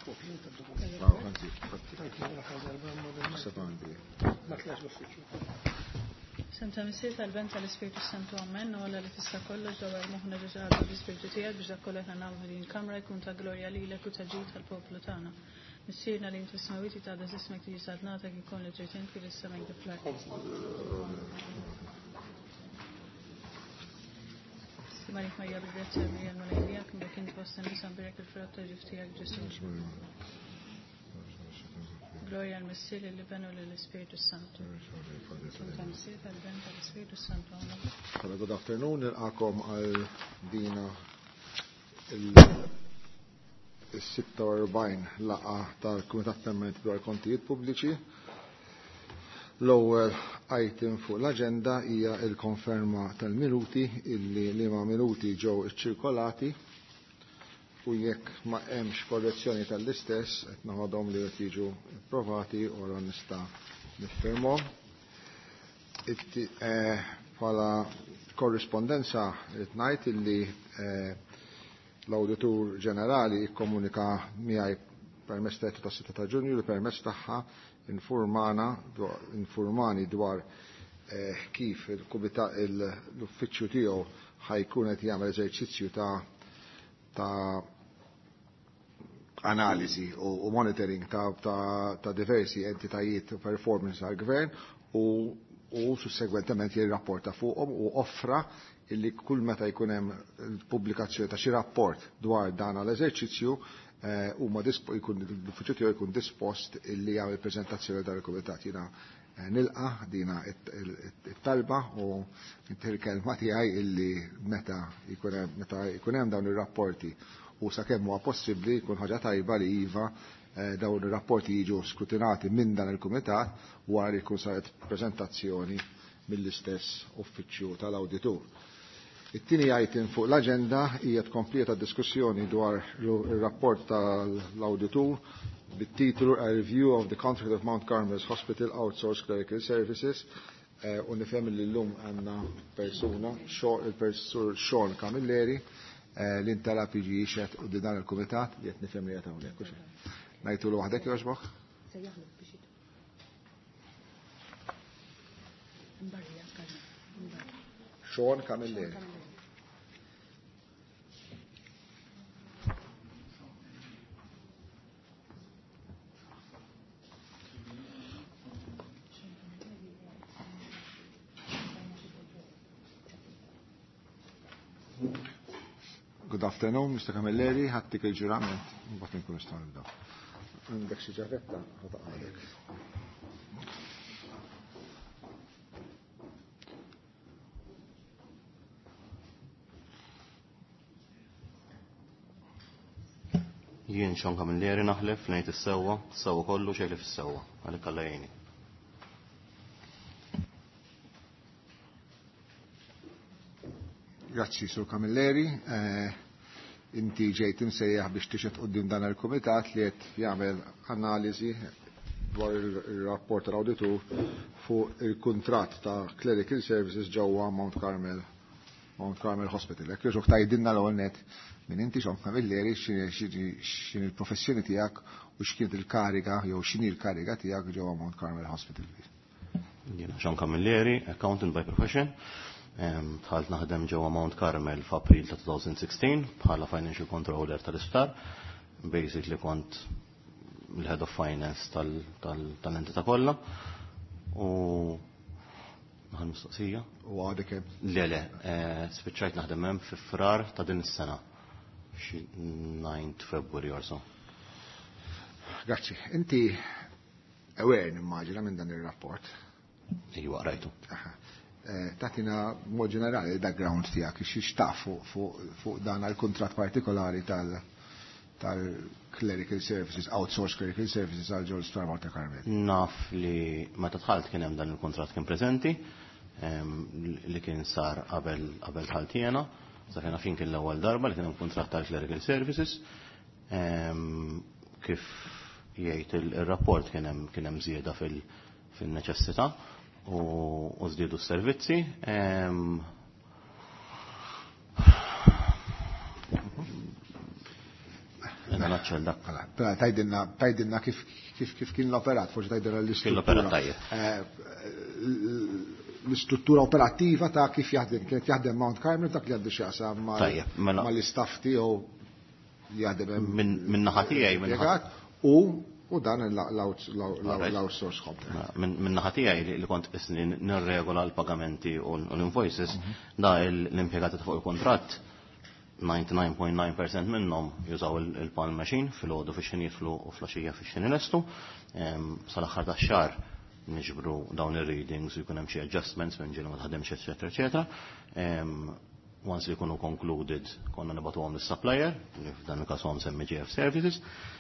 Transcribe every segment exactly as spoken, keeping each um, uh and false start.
Santa Missir tal-bent tal-Ispiritu Santu Amen, u għalla li tista' kollox dawar moħna ġeġaħdu l-Ispiritu tiegħek biex dak kollha ħna nagħmlu din kamra jkun ta' glorja lilek u ta' ġid tal-poplu tagħna. Missirna li inti smawiti ta' da ismek tiġi sadnata jkun li trid inti li s-semek diflak. Marik Marja bil-grazzja Marja l-Malajlija, kum bek inti bosta nisan birek il-frott ta' ġiftijak Ġesu. Gloria al Missir li benu l-Ispiritu Santu. Santa Missir tal-ben tal-Ispiritu Santu. Hello, good afternoon. Nilqakom għal dina il-sitta u erbgħin laqa tal-Kumitat Permanenti dwar kontijiet pubbliċi. L-ewwel item fuq l-aġenda hija l-konferma tal-minuti illi liema minuti ġew iċċirkolati u jekk ma hemmx korrezzjoni tal-istess qed naħodhom li qed jiġu approvati u allura nista' niffermhom. Bħala korrispondenza qed ngħid illi l-Awditur Ġenerali jikkomunika miegħi permezz ta' sitta ta' Ġunju li permezz tagħha informana informani dwar kif l-uffiċċju tiegħu ħajkun qed jagħmel eżerċizzju ta' ta' analiżi u monitoring ta' diversi entitajiet u performance għall-Gvern u sussegwentement jirrapporta fuqhom u offra illi kull meta jkun hemm pubblikazzjoni ta' xi rapport dwar dan l-eżerċizzju huma l-uffiċċju tiegħu jkun dispost illi jagħmel preżentazzjoni tal-Kumitat. Jiena nilqa' dina it-talba u il-kelma tiegħi illi meta jkun hemm dawn ir-rapporti u sakemm huwa possibbli jkun ħaġa tajba li iva dawn ir-rapporti jiġu skrutinati minn dan il-Kumitat wara li jkun saret preżentazzjoni mill-istess uffiċċju tal-Awditur. It-tieni item fuq l-aġenda hija tkompleta diskussjoni dwar ir-rapport tal-Awditur bit-titlu A Review of the Contract of Mount Carmel's Hospital Outsourced Clerical Services u nifhem li llum għandna persuna il-persur Sean Camilleri li intalab jiġi jixed u dan il-Kumitat li qed nifhem li qed hawnhekk. Ngħidulu waħdek jogħġbok? Sean Camilleri. Good afternoon, Mister Camilleri, ħattik il-ġurament, mbagħad nkun nistgħu nibdew. Għandek xi ġarretta ħataqgħodek. Jien Sean Camilleri naħlef ngħid is-sewwa, is-sewwa kollu xejn fis-sewwa, għalhekk Alla jgħinni. Grazzi, Sur Camilleri. Inti ġejt imsejjaħ biex tixed qudiem dan il-Kumitat li qed jagħmel analiżi dwar ir-rapport tal-Awditur fuq il-kuntratt ta' Clerical Services ġewwa Mount Carmel Mount Carmel Hospital. Jekk jogħġbok tgħidilna l-ewwel net minn inti Sean Camilleri x'inhi l-professjoni tiegħek u x'kienet il-kariga jew x'inhi l-kariga tiegħek ġewwa Mount Carmel Hospital. Jiena Sean Camilleri, accountant by profession. Tħalt naħdem ġewwa Mount Carmel f'April ta' twenty sixteen bħala financial controller tal-isptar. Basically kont il-head of finance tal-entità kollha. U naħal mistoqsija. U għadek hemm? Le le, spiċċajt naħdem hemm fi frar ta' din is-sena. ninth February or so. Grazzi. Inti aware nimmaġina minn dan ir-rapport. Ejwa rajtu. Tatina mod ġenerali il-background tiegħek xiex taf fuq dan għal-kuntratt partikolari tal-clerical services, outsourced clerical services għal ġol Star Mount Carmel. Naf li meta tħalt kien hemm dan il-kuntratt kien preżenti li kien sar qabel qabel ħaltiena, sa kien fin kien l-ewwel darba li kien hemm kuntratt tal-clerical services. Kif jgħid ir-rapport kien hemm kien hemm żieda fil-neċessità u żdiedu s-servizzi. naċċel dak. Mela tajdilna tajdilna kif kif kif kien l-operat, forsi tajdilna l-istruttura. L-istruttura operattiva ta' kif jaħdem, kienet jaħdem Mount Carmel dak li għandu x'jaqsam mal-istaff tiegħu li jaħdem minn naħa tiegħi u u dan l-outsource contract. Minn naħa tiegħi li kont isni nirregola l-pagamenti u l-invoices, da l-impjegati fuq il-kontratt ninety-nine point nine percent minnhom jużaw il-palm machine fil-għodu fix-xin jitflu u flaxija fix-xin ilestu. Sal-aħħar tax-xahar niġbru dawn ir-readings u jkun hemm xi adjustments minn ġieli ma tħaddemx eċetera eċetera. Once li jkunu concluded konna nibatuhom lis-supplier, li f'dan il-każ huwa msemmi G F Services.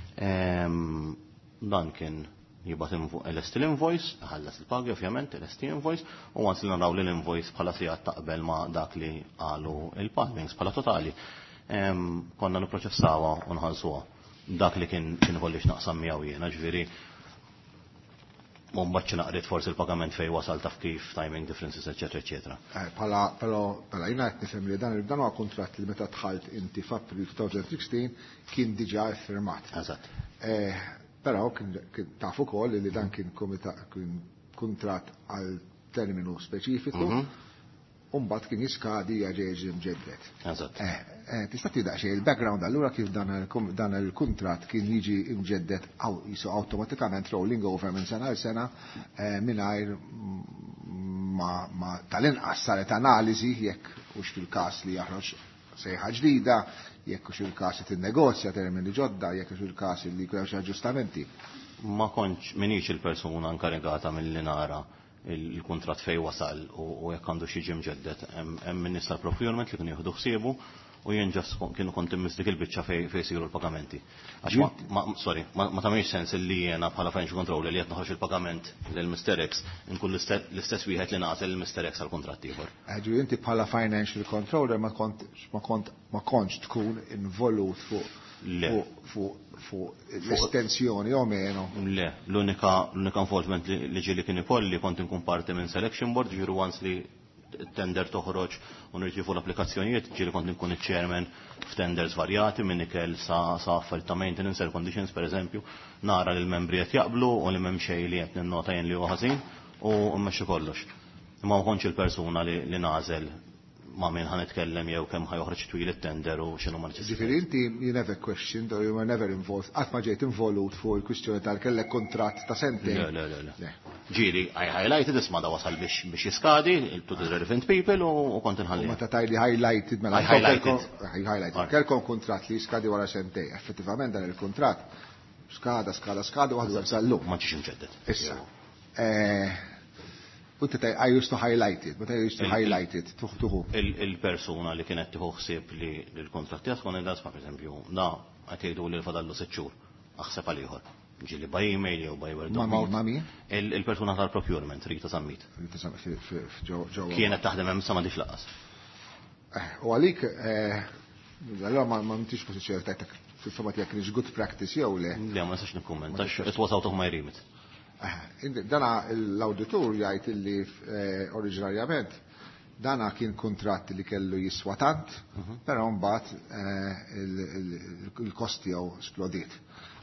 Dan kien jibat l-estil invoice, ħallas il-pagi ovvjament, l-estil invoice, u once li naraw li l-invoice bħala sijat taqbel ma dak li għalu il-pagings bħala totali. Konna niproċessawa u nħallsuha. Dak li kien kien vollix naqsam miegħu jiena, ġifieri Mumbaċċi naqrit forsi il-pagament fej wasal taf kif, timing differences, eccetera, eccetera. Pala, pala, pala, jina għet nifem li dan il-dan huwa kontrat li meta tħalt inti f'April twenty sixteen kien diġà firmat. Eżatt. Però kien tafu wkoll li dan kien kontrat għal terminu speċifiku u mbagħad kien jiskadi ġejġi mġeddet. Eżatt. Tista' tidaq xejn il-background allura kif dan il-kuntratt kien jiġi mġeddet jisu awtomatikament rolling over minn sena l sena mingħajr ma tal-inqas saret analiżi jekk hux fil-każ li jaħroġ sejħa ġdida, jekk hux il-każ qed innegozja termini ġodda, jekk hux il-każ li jkun hemm xi aġġustamenti. Ma kontx minix il-persuna inkarigata milli nara il-kontrat fej wasal u jekk għandu xi ġim ġeddet. Hemm minister procurement li kien jieħdu ħsiebu u jien ġast kienu kont immistik il-biċċa fej jsiru l-pagamenti. Sorry, ma tagħmilx sens li jiena bħala financial controller li qed noħroġ il-pagament lil mister X inkun l-istess wieħed li nagħtel lil mister X għal kuntratt ieħor. Ġifieri inti bħala financial controller ma kontx tkun involut fuq fuq l-estensjoni o meno. Le, l-unika involvement li ġili kien ipolli kont inkun parti minn selection board, ġiru once li tender toħroġ u nirċifu l-applikazzjonijiet, ġili kont inkun iċ-chairman f'tenders varjati minn ikel sa affarijiet ta' maintenance, air conditions per eżempju, nara li l-membri qed jaqblu u li m'hemm xejn li qed ninnota jien li huwa ħażin u mmexxi kollox. Imma ma kontx il-persuna li nażel ma' min ħan itkellem jew kemm ħajoħroġ twil it-tender u x'inhu ma niċċess. Ġifieri inti you never questioned or you were never involved, qatt ma ġejt involut fuq il-kwistjoni tal-kellek kontratt ta' sentejn. Le, le, le. Ġieli, I highlighted isma' da wasal biex biex jiskadi to the relevant people u kont inħalli. Meta tajli highlighted mela. Highlighted. Kelkom kontratt li jiskadi wara sentejn. Effettivament dan il-kontratt skada, skada, skada waħdu sallu. Ma ġiex imġeddet. Issa. Unti taj, I used to highlight it, but I used to highlight it, tuħtuħu. Il-persuna li kienet tiħu ħsieb li l-kontratti għaskon il-dasma, per esempio, da, għatjajdu li l-fadallu setxur, aħseb għal-ieħor. Ġili by email jew by word. Ma mi? Il-persuna tal-procurement, Rita Sammit. Rita Sammit, kienet taħdem hemm sa ma dix laqas. U għalik, allora ma mtix pożizzjoni tajtek fil-fema tiegħek li good practice jew le. Le, ma nistax nikkummentax, it was out of my remit. Dana l-auditur jgħid illi oriġinarjament dana kien kontratt li kellu jiswa tant, però mbagħad il-kosti jew splodiet.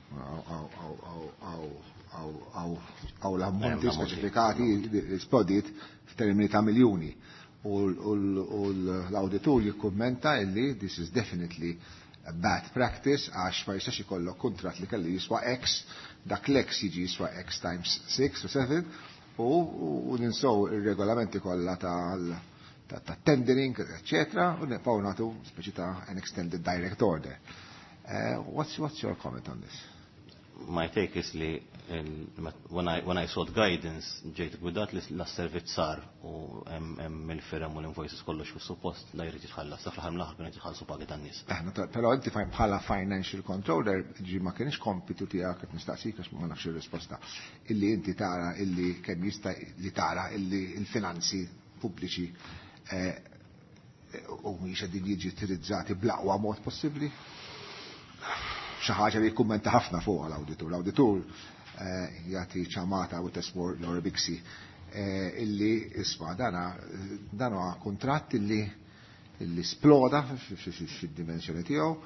Għaw l-ammonti speċifikati splodiet f'termini ta' miljuni. U l-auditur jikkummenta illi this is definitely a bad practice għax ma jistax ikollok kontratt li kelli jiswa X, dak l-X jiġi jiswa X times six or seven u ninsow ir-regolamenti kollha ta' tendering, eccetera, u nibqgħu nagħtu speċi ta' an extended direct order. What's what's your comment on this? My take is li when I when I sought guidance ġejt gwidat li l-servizz sar u hemm il-firem u l-invoices kollox fis-suppost la jrid jitħallas, sa fl-aħħar mill-aħħar kien jitħallsu pagi tan-nies. Però inti bħala financial controller ġi ma kienx kompitu tiegħek qed nistaqsik għax ma nafx ir-risposta. Illi inti tara illi kemm jista' li tara illi l-finanzi pubbliċi u mhix qegħdin jiġi utilizzati bl-aqwa mod possibbli? Xi ħaġa li jkummenta ħafna fuq l-awditur. L-awditur jagħti ċamata u tesmur Laura Bixi illi isma' dan huwa kuntratt illi illi sploda fid-dimensjoni tiegħu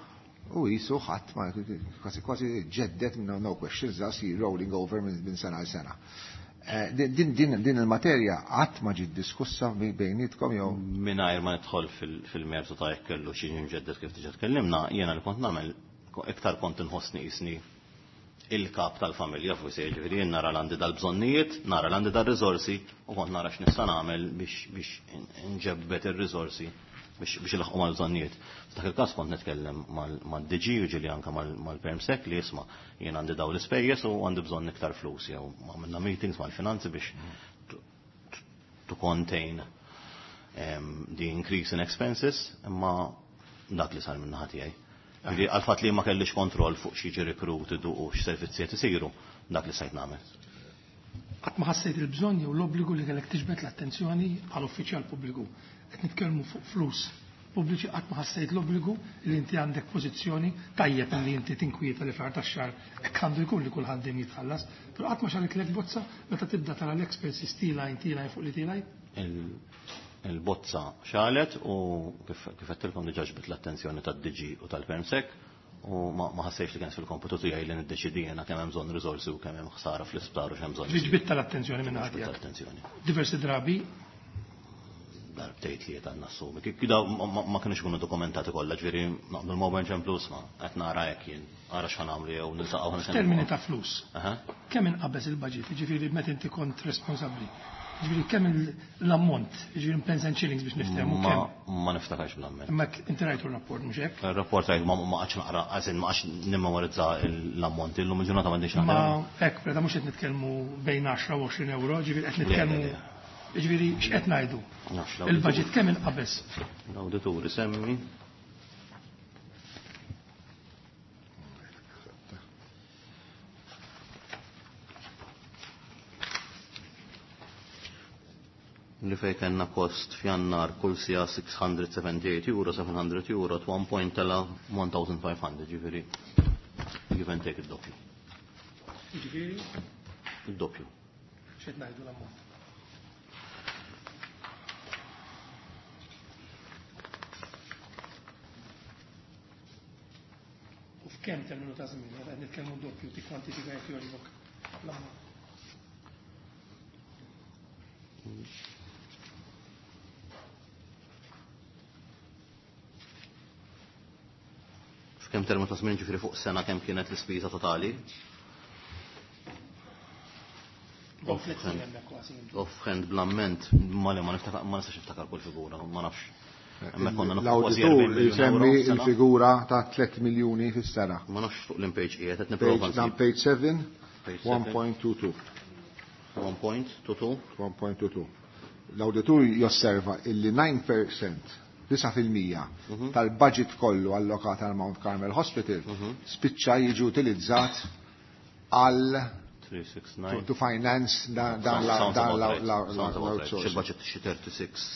U jisu ħadd ma kważi kważi ġeddet minn no questions da si rolling over minn sena l sena. Din din din il-materja qatt ma ġiet diskussa bejnietkom jew mingħajr ma nidħol fil-mertu ta' jekk kellu xi ġeddet kif diġà tkellimna, jiena li kont nagħmel iktar kont inħossni isni il-kap tal-familja fuq jiġifieri jien nara l-għandi dal-bżonnijiet, nara l-għandi dal-riżorsi u kont nara x'nista' nagħmel biex biex inġebbet ir-riżorsi biex biex ilħqu mal-bżonnijiet. F'dak il-każ kont nitkellem mad-D G u ġieli anke mal-Permsek li jisma' jien għandi daw l-ispejjeż u għandi bżonn iktar flus jew għamilna meetings mal-finanzi biex to contain the increase in expenses imma dak li sar minn naħa tiegħi. Ġieli għal-fatt li ma kellix kontroll fuq xi jiġi recruited u x'servizzijiet isiru dak li sajt nagħmel. Qatt ma ħassejt il-bżonn jew l-obbligu li kellek tiġbed l-attenzjoni għal uffiċjal pubbliku. Qed nitkellmu fuq flus pubbliċi qatt ma ħassejt l-obbligu li inti għandek pożizzjoni tajjeb li inti tinkwieta li far tax-xahar hekk għandu jkun li kull ħaddiem jitħallas, però qatt ma xaretlek bozza meta tibda tara l-expenses T-line T-line fuq li T-line. Il-bozza xalet u kif qedtilkom diġà ġbit l-attenzjoni tad-D G u tal-Permsek u ma ħassejx li kien fil-komputu tiegħi li niddeċidina kemm hemm bżonn riżorsi u kemm hemm ħsara fl-isptar u x'hemm bżonn. Ġbit tal-attenzjoni minn ħadd. Diversi drabi darbtejt li qed nassumi. Kida ma kienx ikunu dokumentati kollha, ġifieri naqbdu l-mobile ġemplu ma qed nara hekk jien, ara x'ħan nagħmlu jew niltaqgħu ħan termini ta' flus. Kemm inqabeż il-budget, ġifieri meta inti kont responsabbli. Ġifieri kemm l-ammont, ġifieri pence and shillings biex niftehmu kemm. Ma niftakarx bl-ammont. Imma inti rajtu r-rapport mhux hekk? Ir-rapport rajt ma qatx naqra għażin ma qatx nimmemorizza l-ammont illum il-ġurnata m'għandix naqra. Ma hekk beda mhux qed nitkellmu bejn għaxra u għoxrin euro, ġifieri qed nitkellmu ġifieri x'qed ngħidu? Il-budget kemm inqabeż? L-awdituri semmi. Li fej kellna kost f'Jannar kull sija six hundred seventy-eight euro, seven hundred euro, at one point tela one thousand five hundred, ġifieri give and take id-doppju. Ġifieri? Id-doppju. X'qed ngħidu l-ammont? Kemm terminu ta' żmien, qed nitkellmu doppju ti kwantifika jekk jogħġbok l-ammont. F'kemm terminu ta' żmien ġifieri fuq sena kemm kienet l-ispiża totali? Offhand bl-amment, ma li ma niftakar ma nistax niftakar kull figura, ma nafx. L-auditur jisemmi il-figura ta' tliet miljuni fis-sena. Ma nafx fuq l-impage qiegħed qed nipprova nsib. Page seven, one point two two. one point two two? one point two two. L-auditur josserva illi nine percent, nine fil-mija tal-budget kollu allokat għal Mount Carmel Hospital spiċċa jiġi utilizzat għal to finance dan l-outsourcing. Xil-budget xi thirty-six.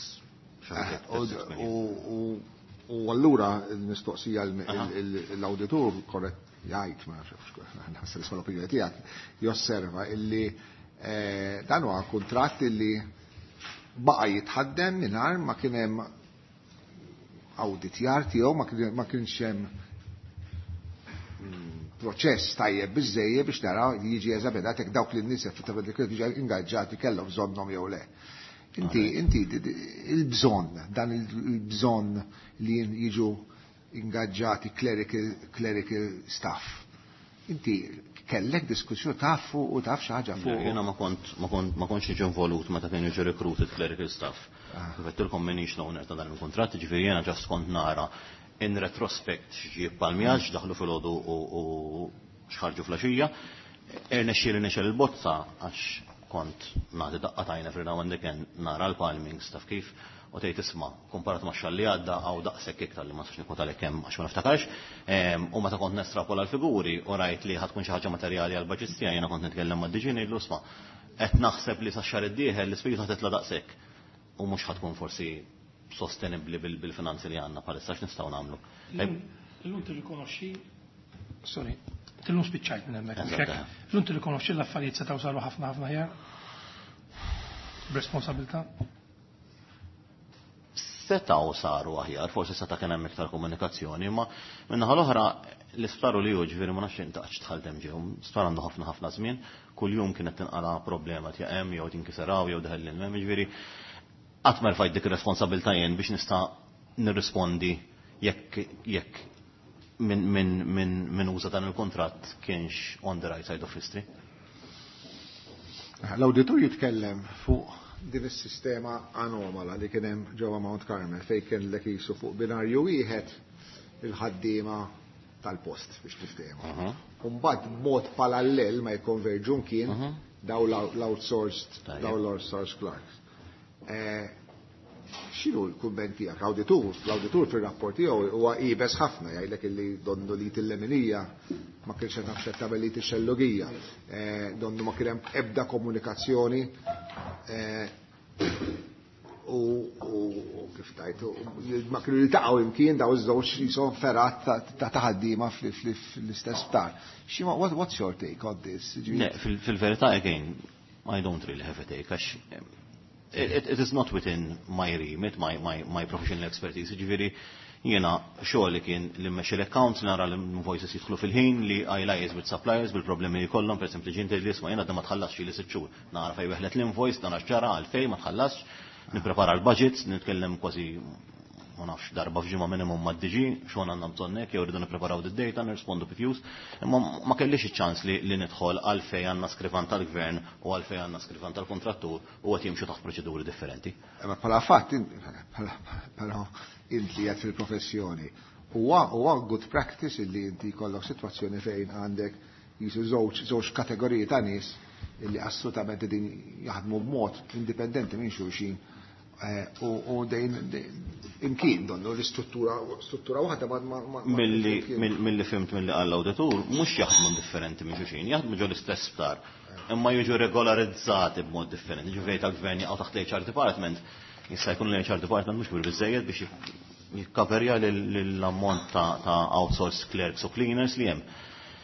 U allura l-mistoqsija l-auditur korrett jgħid ma nafx nisma' l-opinjoni tiegħek josserva illi dan huwa kuntratt illi baqa' jitħaddem mingħajr ma kien hemm awditjar tiegħu ma kienx hemm proċess tajjeb biżejjed biex naraw jiġi eżaminat jekk dawk li n-nies jiġu ingaġġati kellhom bżonnhom jew le. Inti, inti, il-bżon, dan il-bżon li jiġu ingaġġati clerical staff. Inti, kellek diskussjoni tafu u taf xaġa fuq. Jena ma kontx iġu involut meta kien jiġu recruited clerical staff. Kifettilkom minix l-owner ta' dan il-kontratti, ġifieri jena ġast kont nara in retrospect x'ġieb palmjaġ daħlu fil-ħodu u xħarġu fl-axija, irnexxieli nexel il-bozza għax kont nagħti daqqa tajna f'rina għandeken nara l-palming staf kif u tgħid isma' komparat ma' xalli għadda għaw daqshekk iktar li ma sax nikun għalhekk hemm għax ma niftakarx u meta kont nestrapola l-figuri u rajt li ħadd tkun xi ħaġa materjali għall budget tiegħi jiena kont nitkellem mad-diġi ngħidlu isma' qed naħseb li sax-xahar id-dieħel l-ispiża titla' daqshekk u mhux ħadd tkun forsi sostenibbli bil-finanzi li għandna bħalissa x'nistgħu nagħmlu. Illum tirrikonoxxi sorry. Tillum spiċċajt minn hemmhekk. L-un tirrikonoxxi l-affarijiet setgħu saru ħafna ħafna ħjar b'responsabilità. setaw saru aħjar, forsi seta' kien hemm iktar komunikazzjoni, imma minnaħa l-oħra l-isptar u li hu ġifieri ma nafx intaqx tħaldem ġew, sptar għandu ħafna ħafna żmien, kuljum kienet tinqala problema tjaqem jew tinkiseraw jew daħel l-ilmem, ġifieri qatt ma rfajt dik ir-responsabilità jien biex nista' nirrispondi jekk jekk min min min min uża dan il-kuntratt kienx on the right side of history. L-awditur jitkellem fuq din is-sistema anomala li kien hemm ġewwa Mount Carmel fejn kien l isu fuq binarju wieħed il-ħaddiema tal-post biex tiftehmu. Mbagħad b'mod parallel ma jkonverġu kien daw l-outsourced daw l-outsourced clerks. X'inhu l-kumment tiegħek? L-awditur, l-awditur fir-rapport tiegħu huwa qiebes ħafna jgħidlek illi donnu li t-leminija ma kienx qed naħseb tagħmel li t-xellugija. Donnu ma kien hemm ebda komunikazzjoni u kif tajtu ma kienu jiltaqgħu imkien daw iż-żewġ jisom ferat ta' ħaddiema fl-istess sptar. What's your take on this? Fil-verità again, I don't really have a take għax It, it is not within my remit, my, my, my professional expertise. Ġifieri jiena xogħol li kien li mmexxi l-accounts nara l-invoices jidħlu fil-ħin li I liaise with suppliers bil-problemi li jkollhom, pereżempju ġinti li isma' jiena da ma tħallasx li sitt xhur. Nara fejn weħlet l-invoice, nara x'ġara għalfejn ma tħallasx, nipprepara l-budgets, nitkellem kważi ma nafx darba f'ġimgħa minimum mad-diġi, xogħol għandna bżonn hekk jew rridu nippreparaw id-data, nirrispondu b'fjus. Imma ma kellix iċ-ċans li, li nidħol għalfejn għandna skrivan tal-gvern u għalfejn għandna skrivan tal-kontrattur u qed jimxu taħt proċeduri differenti. Ma bħala fatt bħala inti qed fil-professjoni huwa huwa good practice illi inti jkollok sitwazzjoni fejn għandek jisu żewġ żewġ kategoriji ta' nies illi assolutament din jaħdmu b'mod indipendenti minn xulxin. U dejn imkien donnu l-istruttura struttura waħda ma milli fimt milli qal l-awditur mhux jaħdmu differenti minn xulxin, jaħdmu ġo l-istess sptar, imma jiġu regolarizzati b'mod differenti. Ġifieri tal-gvern jaqgħu taħt l-H R department, jista' jkun l-H R department mhux kbir biżejjed biex jikkaverja l-ammont ta' outsourced clerks u cleaners li hemm.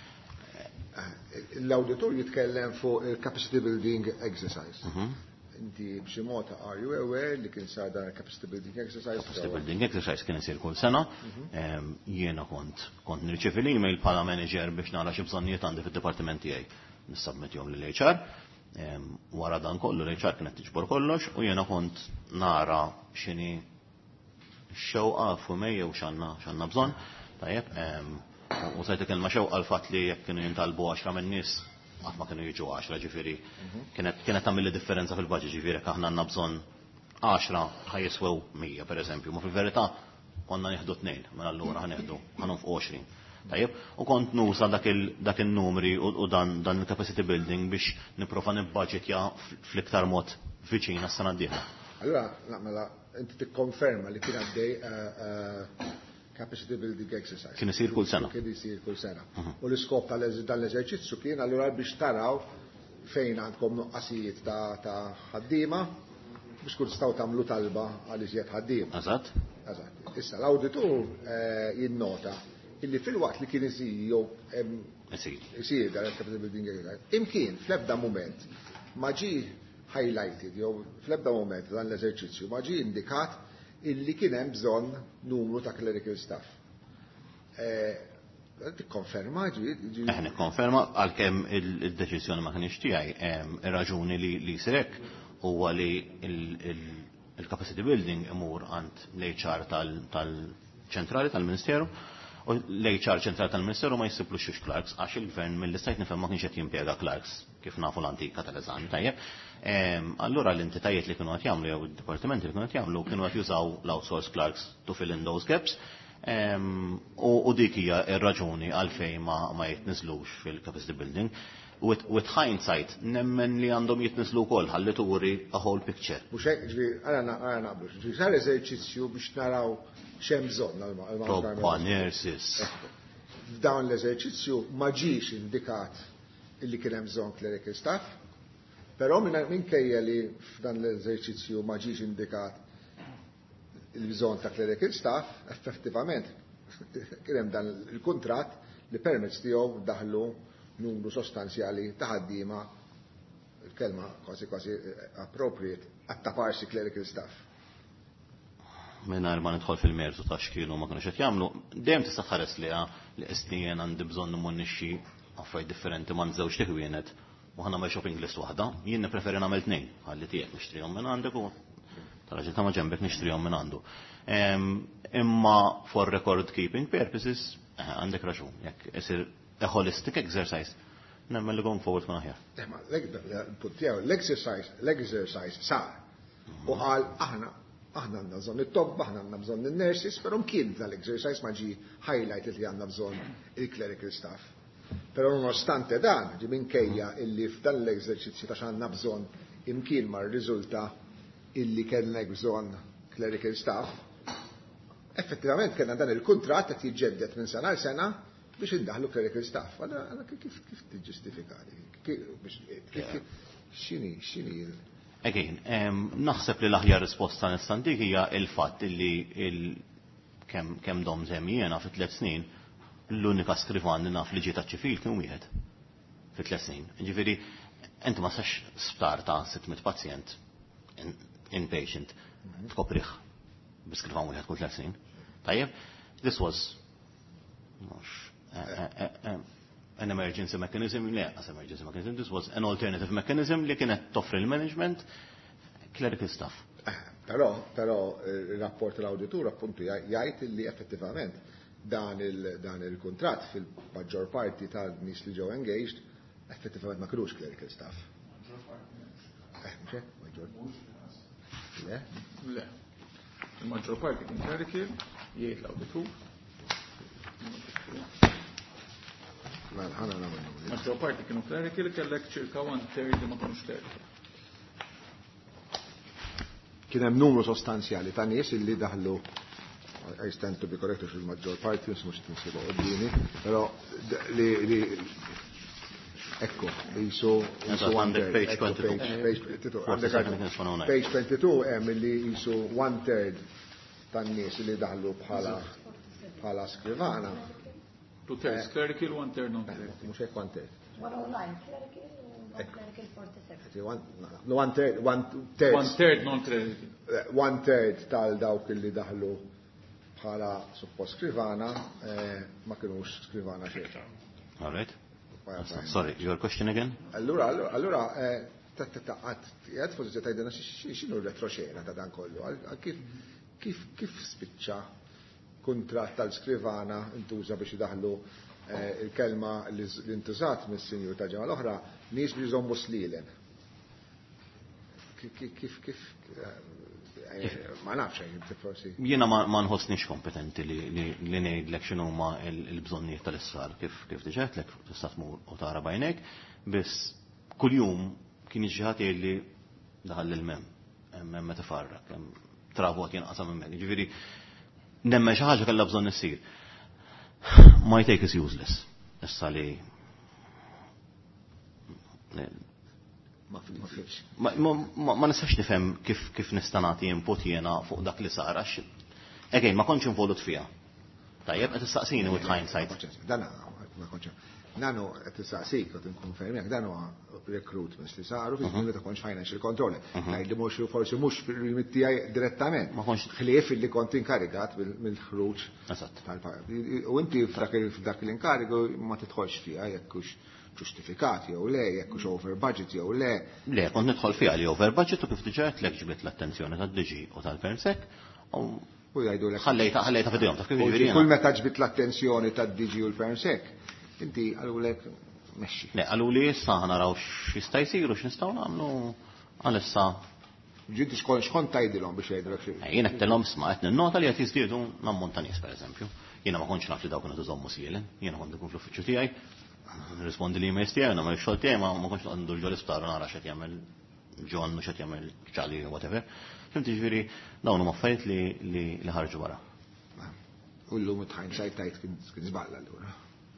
L-awditur jitkellem fuq il-capacity building exercise. Inti b'xi mod are you aware li kien sar dan capacity building exercise? Capacity building exercise kien isir kull sena. Jiena kont kont nirċevi l-email bħala manager biex nara xi bżonnijiet għandi fid-dipartiment tiegħi. Nissubmitjhom lill-H R. Wara dan kollu l-H R kienet tiġbor kollox u jiena kont nara x'inhi x-xewqa f'Mejja u x'għandna x'għandna bżonn. Tajjeb, u sajt kelma xewqa l-fatt li jekk kienu jintalbu għaxra min-nies qatt ma kienu jiġu għaxra, ġifieri kienet kienet tagħmel differenza fil-budget, ġifieri aħna għandna bżonn għaxra ħajjiswew mija pereżempju, ma fil-verità konna nieħdu tnejn, mela allura ħanieħdu ħanhom fuq għoxrin. Tajjeb, u kont nusa dak il-numri u dan dan il-capacity building biex nipprova nibbaġġetja fl-iktar mod viċin għas-sena d-dieħla. Allura naqmela inti tikkonferma li kien għaddej capacity building exercise. Kien isir kull sena. Kien isir kull sena. U l-iskop tal-eżerċizzju kien allura biex taraw fejn għandkom nuqqasijiet ta' ħaddiema biex kun tistgħu tagħmlu talba għal iżjed ħaddiema. Eżatt. Eżatt. Issa l-awditur jinnota illi fil-waqt li kien isir jew isir dan il-capacity building exercise. Imkien fl-ebda mument ma ġi highlighted jew fl-ebda mument dan l-eżerċizzju ma ġi indikat illi kien hemm bżonn numru ta' clerical staff. Tikkonferma ġi? Eħna konferma għalkemm il-deċiżjoni ma kienx tiegħi ir-raġuni li jsir hekk huwa li il-capacity building imur għand l-H R tal-ċentrali tal-Ministeru u l-H R ċentrali tal-Ministeru ma jsiblux xiex clerks għax il-gvern mill-istajt nifhem ma kienx qed jimpjega clerks kif nafu l-antika tal-eżami tajjeb. Allura l-entitajiet li kienu qed jagħmlu jew id-dipartimenti li kienu qed jagħmlu kienu qed jużaw l-outsourced clerks to fill in those gaps. U dik hija r-raġuni għalfejn ma jitniżlux fil-capacity building. With, with hindsight, nemmen li għandhom jitnislu wkoll ħalli turi a whole picture. Mhux hekk ġifieri għana naqblu. Ġifieri sar eżerċizzju biex naraw x'hemm bżonn għal Toppa nurses. F'dawn l-eżerċizzju ma ġiex indikat illi kien hemm bżonn clerical staff, però minkejja li f'dan l-eżerċizzju ma ġiex indikat il-bżonn ta' clerical staff, effettivament kien hemm dan il-kuntratt li permezz tiegħu daħlu numru sostanzjali ta' ħaddiema, il-kelma kważi kważi appropriate, għattaparsi clerical staff. Minnar ma nidħol fil-mertu ta' xkielu ma kienu xed jagħmlu, dejjem tista' tħares li li qisnien għandi bżonn immunnixxi affarijiet differenti ma' żewġ tiħwienet u ħana ma' shopping list waħda, jien nippreferi nagħmel tnejn, ħalli tiegħek nixtrihom minn għandek u tal-raġel ta' ma' ġembek nixtrihom minn għandu. Imma for record keeping purposes għandek raġun, jekk isir a holistic exercise, nemmen li going forward kun aħjar. L-exercise, l-exercise sar. U għal aħna aħna għandna bżonn it-tobba, aħna għandna bżonn in-nurses, però mkien tal-exercise ma ġi highlight li għandna bżonn il-clerical staff. Però nonostante dan, ġi minkejja illi f'dan l-eżerċizzju ta' x'għandna bżonn imkien ma riżulta illi kellek bżonn clerical staff, effettivament kellna dan il-kuntratt qed jiġġedded minn sena għal sena biex indaħlu clerical staff. Allora kif kif tiġġustifikali? X'inhi x'inhi Again, naħseb li l-aħjar risposta nistantik hija il-fatt li kemm dom żemmijena fi tliet snin l-unika skrivan li naf li ġiet ċivil kien wieħed fi tliet snin. Ġifieri inti ma sax sptar ta' sitt pazjent inpatient tkoprih biskrivan wieħed kull tliet snin. Tajjeb, this was an emergency mechanism, le, as emergency mechanism, this was an alternative mechanism li kienet toffri l-management clerical staff. Però, però il-rapport l-auditur appuntu jgħid li effettivament dan il-kontrat fil-maġġor parti tal-nies li ġew engaged effettivament ma kinux clerical staff. Le? Le. Il-maġġor parti kien clerical, jgħid l-auditur. Maġġor parti kienu clerical, kellek ċirka one third li ma kinux clerical. Kien hemm numru sostanzjali ta' nies illi daħlu I stand to be corrected fil-maġġor parti, mhux tinsibu qoddini, però li ekku, jisu page twenty-two. Page twenty-two hemm illi jisu one third tan-nies li daħlu bħala bħala skrivana. Two thirds clerical, one third non-clerical. Mux hekk one third. one oh nine clerical, non-clerical forty-seven. No, one third, one third. One third non-clerical. One third tal dawk li daħlu bħala suppost skrivana ma kienux skrivana xejn. All right. Sorry, your question again? Allura, allura tattaqat, jgħad forsi tajdena x'inhu retroxena ta' dan kollu. Kif kif spiċċa kuntratt tal-skrivana intuża biex idaħlu il-kelma li intużat mis-sinjur ta' ġimgħa l-oħra nies li jżommu slielen. Kif kif ma nafx hekk forsi. Jiena ma nħossniex kompetenti li ngħidlek x'inhuma l-bżonnijiet tal-issar kif kif diġetlek tista' tmur u tara bajnek, biss kuljum kien jiġi ħadd jgħidli daħal il-mem, hemm meta farrak, hemm travot jinqasam hemmhekk. Ġifieri nemmen xi ħaġa kellha bżonn issir. My take is useless. Issa li ma nistax nifhem kif kif nista' nagħti input jiena fuq dak li sar għax again ma kontx involut fiha. Tajjeb qed tistaqsini with hindsight. Dan ma kontx. Nanu qed tistaqsik qed inkonfermek dan huwa recruitments li saru fi żmien ta' konx financial control. Ngħidli mhux forsi mhux fil-rimit tiegħi direttament. Ħlief illi kont inkarigat mill-ħruġ tal-parti. U inti f'dak l-inkarigu ma tidħolx fiha jekk hux ġustifikati jew le, jekk hux over budget jew le. Le, kont nidħol fiha li over budget u kif diġà qed ġbiet l-attenzjoni tad-D G u tal-Persek u jgħidulek ħallejta ħallejta f'idejhom ta' kif jiġri. Kull meta ġbit l-attenzjoni tad-D G u l-Persek, inti għalulek mexxi. Le, għalu li issa naraw x'jista' jsiru x'nistgħu nagħmlu għalissa. Ġinti xkont tgħidilhom biex jgħidulek xi. Jien qed tellhom isma' qed ninnota li qed jiżdiedu nammont ta' nies pereżempju. Jiena ma kontx naf li dawk kienu tużommu sielen, jiena kont ikun fl-uffiċċju tiegħi, nirrispondi li emails tiegħi, nagħmel x-xogħol tiegħi ma kontx noqgħod ndur ġol isptar u nara x'qed jagħmel John u x'qed jagħmel Charlie whatever. Fimti ġifieri dawn huma affarijiet li li ħarġu wara. U llum it-hindsight tajt kien żball allura.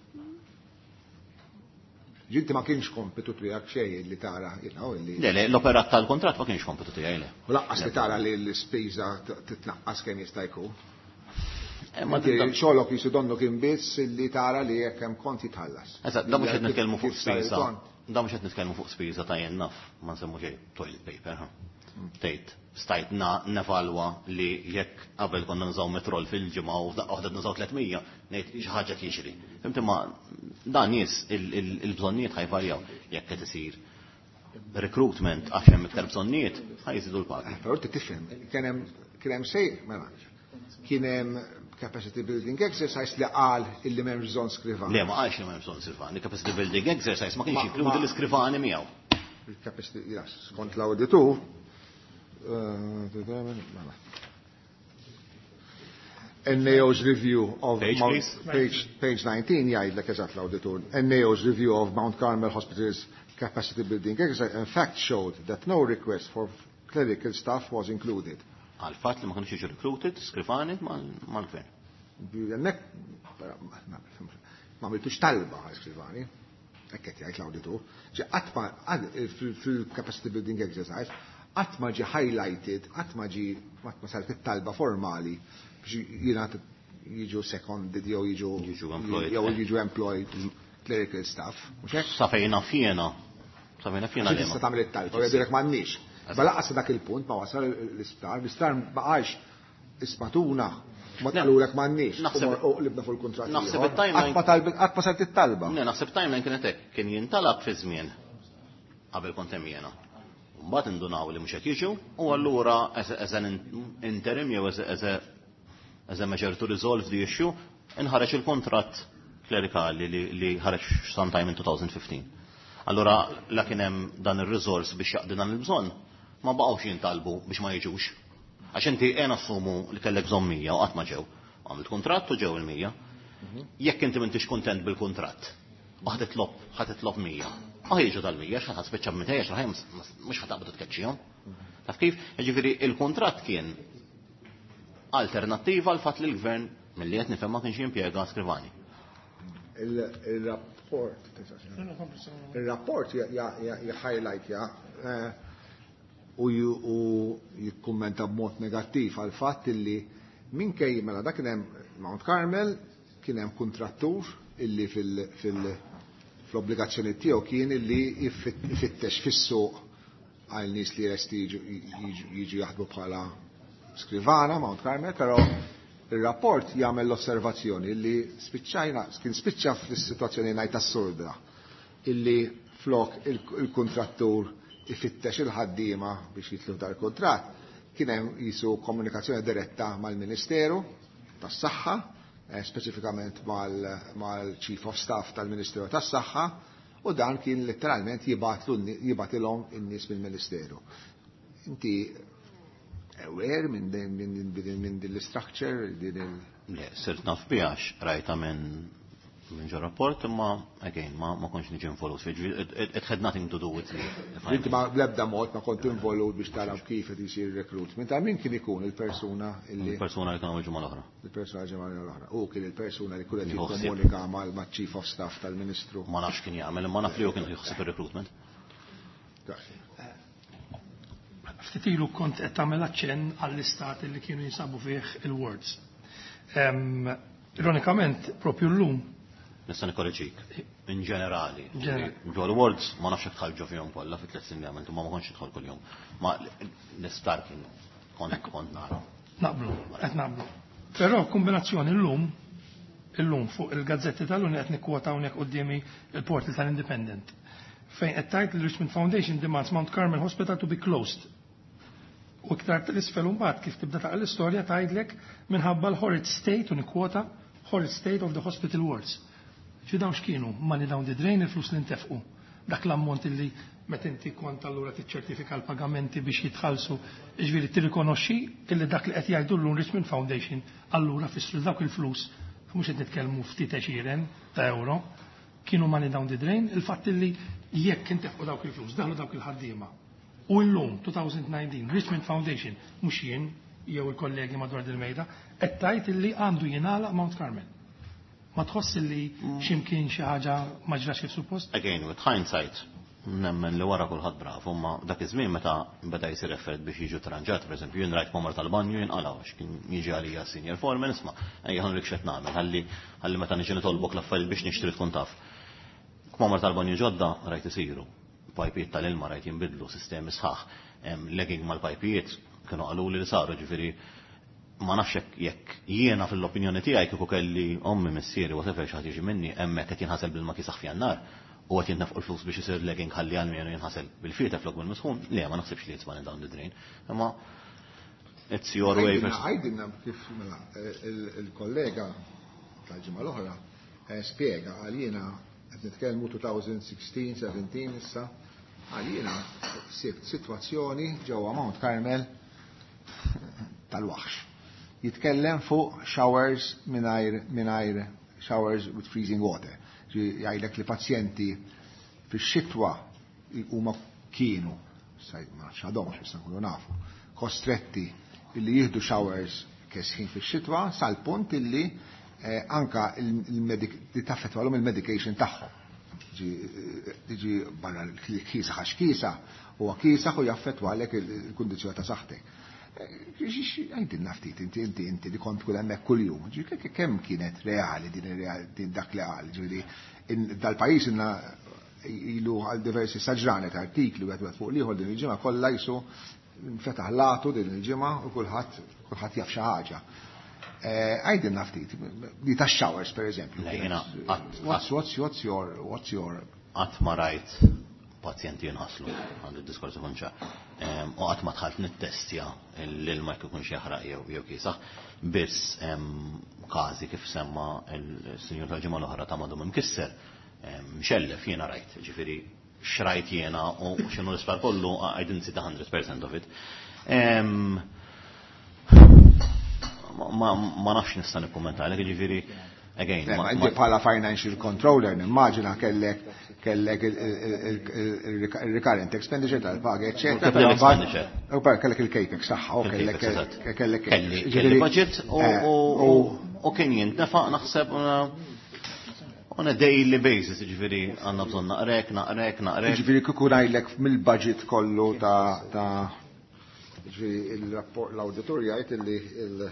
Ġinti ma kienx kompetu tiegħek xejn li tara illi. Le, le, l-operat tal-kontratt ma kienx kompetu tiegħi le. U laqqas li tara li l-ispiża titnaqqas kemm jista' jkun. Xogħolok jisu donnu kien biss li tara li jekk hemm kont jitħallas. Eżatt, da mhux qed nitkellmu fuq spiża. Da mhux qed nitkellmu fuq spiża ta' jien naf, ma nsemmu xejn toilet paper. tgħid stajt nevalwa li jekk qabel konna nżaw metrol fil-ġimgħa u waħda nżaw tlietmija ngħid xi ħaġa jiġri. Fimti ma dan nies il-bżonnijiet ħajvarjaw jekk qed isir recruitment għax hemm iktar bżonnijiet ħajżidu l-pagi. Però inti tifhem kien hemm kien hemm sej mela kien hemm capacity building exercise li qal illi m'hemm bżonn skrivani. Le ma qalx li m'hemm bżonn skrivani. Capacity building exercise ma kienx jinkludi l-iskrivani miegħu. Il-capacity, yes, skont l-auditur N A O's review of Page, Mount, please. page, page nineteen jgħidlek eżatt l-auditur. N A O's review of Mount Carmel Hospital's capacity building exercise in fact showed that no request for clerical staff was included. Għal fatt li ma kienux jiġu recruited, skrivani mal-gvern. Jennek, ma għamiltux talba għal skrivani, ekket jgħid l-auditur, ġi għatma fil-capacity building exercise, għatma ġi highlighted, għatma ġi għatma saret it-talba formali biex jina jiġu seconded jew jiġu jew jiġu employed clerical staff. Safejna fjena. Safejna fjena li. Tista' tagħmel it-talba, jgħidilek m'għandniex. Balaqas dak il-punt ma wasal l-isptar, l-isptar baqax ismatuna ma tqalulek m'għandniex. U libna fuq il-kuntratt. Naħseb it-timeline. Qatt ma saret it-talba. Ne, naħseb timeline kienet hekk, kien jintalab fi żmien qabel kont hemm jiena. Mbagħad indunaw li mhux qed jiġu u allura as an interim jew as a measure to resolve the issue inħareġ il-kontratt klerikali li ħareġ sometime in twenty fifteen. Allura la kien hemm dan ir-resource biex jaqdi dan il-bżonn ma baqgħux jintalbu biex ma jiġux. Għax inti qiegħ assumu li kellek bżonn mija u qatt ma ġew. Għamilt kuntratt u ġew il-mija. Jekk inti m'intix kuntent bil-kuntratt, ħadd titlob ħadd titlob mija. Ma jiġu tal-mija x'ħadd spiċċa b'mitej għax ħajja mhux ħataqbad tkeċċihom. Taf kif? Jiġifieri il-kuntratt kien alternattiva għal fatt li l-gvern milli qed nifhem ma kienx jimpjega skrivani. Il-rapport il-rapport highlight ja u jikkummenta b'mod negattiv għal fatt illi minkejja mela dak kien hemm Mount Carmel kien hemm kuntrattur illi fil-obbligazzjoni tiegħu kien illi jfittex fis-suq għal nies li resti jiġu jaħdmu bħala skrivana Mount Carmel, però il-rapport jagħmel l-osservazzjoni illi spiċċajna kien spiċċa fis-sitwazzjoni ngħid assurda illi flok il-kuntrattur ifittex il-ħaddiema biex jitlu dal-kuntratt kien hemm qisu komunikazzjoni diretta mal-Ministeru tas-Saħħa, speċifikament mal-Chief of Staff tal-Ministeru tas-Saħħa u dan kien letteralment jibatilhom in-nies mill-Ministeru. Inti aware minn din l-structure din il Le, sirt naf bihax rajta minn minn ġo rapport imma again ma ma kontx niġi involut fi it had nothing to do with me. Inti ma bl-ebda mod ma kont involut biex tara kif qed isir recruitment. Ta' min kien ikun il-persuna illi il-persuna li kanu ġimgħa l-oħra. Il-persuna ġimgħa l-oħra. U kien il-persuna li kull qed jikkomunika mal-Chief of Staff tal-Ministru. Ma nafx kien jagħmel imma naf li hu kien jħossib ir-recruitment. Ftit ilu kont qed tagħmel aċċenn għall-istat li kienu jinsabu fih il-wards. Ironikament, propju llum Nista' nikkorreġik. In ġenerali. Ġol wards ma nafx tħall ġo fihom kollha fit tliet snin li għamiltu ma ma kontx idħol kuljum. Ma l-istar kien kont kont nara. Naqblu, qed naqblu. Però kombinazzjoni llum illum fuq il-gazzetti tal-lum qed nikkwota hawnhekk qudiemi il-portal tal-Independent fejn qed tgħid li Richmond Foundation demands Mount Carmel Hospital to be closed. U iktar tal-isfel mbagħad kif tibda taqra l-istorja tgħidlek minħabba l-horrid state u nikkwota horrid state of the hospital wards. Xi dawn x'kienu money down the drain il-flus li ntefqu. Dak l-ammont illi meta inti kont allura tiċċertifika l-pagamenti biex jitħallsu, jiġifieri tirrikonoxxi illi dak li qed jgħidu llum Richmond Foundation allura fissru dawk il-flus mhux qed nitkellmu ftit għexieren ta' euro, kienu money down the drain, il-fatt illi jekk intefqu dawk il-flus, daħlu dawk il-ħaddiema. U llum twenty nineteen Richmond Foundation mhux jien jew il-kollegi madwar il-mejda qed tgħid illi għandu jingħalaq Mount Carmel. Ma tħoss li x'imkien xi ħaġa ma ġrax kif suppost? Again, with hindsight, nemmen li wara kulħadd braf, imma dak iż-żmien meta beda jsir effett biex jiġu tranġat, pereżempju jien rajt Kmamar tal-Banju jinqalgħu għax kien jiġi għalija senior foreman isma' ejja ħanrik x'qed nagħmel, ħalli ħalli meta niġi nitolbok l-affarijiet biex nixtri tkun taf. Kmamar tal-Banju ġodda rajt isiru, pajpiet tal-ilma rajt jinbidlu sistemi sħaħ. legging mal-pajpijiet kienu qalu li saru ġifieri ma nafx jekk jiena fil-opinjoni tiegħi kieku kelli ommi missieri whatever xi ħadd jiġi minni hemmhekk qed jinħasel bil-ma kisaħ fjan-nar u qed jintnefqu l-flus biex isir legging ħalli għal jinħasel bil-fieta flok bil-misħun, le ma naħsibx li jitbani down the drain. Imma it's your way. Għajdinna kif il-kollega tal-ġimgħa l-oħra spjega għalina qed nitkellmu two thousand sixteen seventeen issa għalina sibt sitwazzjoni ġewwa Mount Carmel tal-waħx. Jitkellem fuq showers mingħajr mingħajr showers with freezing water. Jgħidlek li pazjenti fix-xitwa huma kienu ma x'għadhomx issa nkunu nafu kostretti illi jieħdu showers kesħin fix-xitwa sal-punt illi anka li taffettwalhom il-medication tagħhom. Tiġi barra l-kisa għax kisa huwa kisa u jaffettwalek il-kundizzjoni ta' saħħtek. Għajdin naftit, inti inti inti li kont kull hemmhekk kuljum. Kemm kienet reali din dak li qal, ġifieri dal-pajjiż inna ilu għal diversi saġranet artikli wieħed wieħed fuq liħor din il-ġimgħa kollha jisu nfetaħ latu din il-ġimgħa u kulħadd kulħadd jaf xi ħaġa. Għajdin naftit, li ta' showers pereżempju. What's what's your what's your qatt ma rajt pazjenti jinħaslu għandu d-diskors ikun ċar. U qatt ma tħalt nittestja l-ilma jekk ikunx jaħraq jew jew kiesaħ, biss każi kif semma l-Sinjur tal-ġimgħa l-oħra ta' madhom imkisser mxellef jiena rajt, ġifieri xrajt jiena u x'inhu l-isptar kollu I didn't see the one hundred percent of it. Ma nafx nista' nikkummenta għalek ġifieri again. Inti bħala financial controller nimmaġina kellek kellek il-recurrent expenditure tal-paga, eccetera. U kellek il-capex saħħa, u kellek kellek il-budget u kien jintnefaq naħseb on a daily basis, ġifieri għandna bżonn naqrek, naqrek, naqrek. Ġifieri kieku ngħidlek mill-budget kollu ta' ġifieri l-awditur jgħid li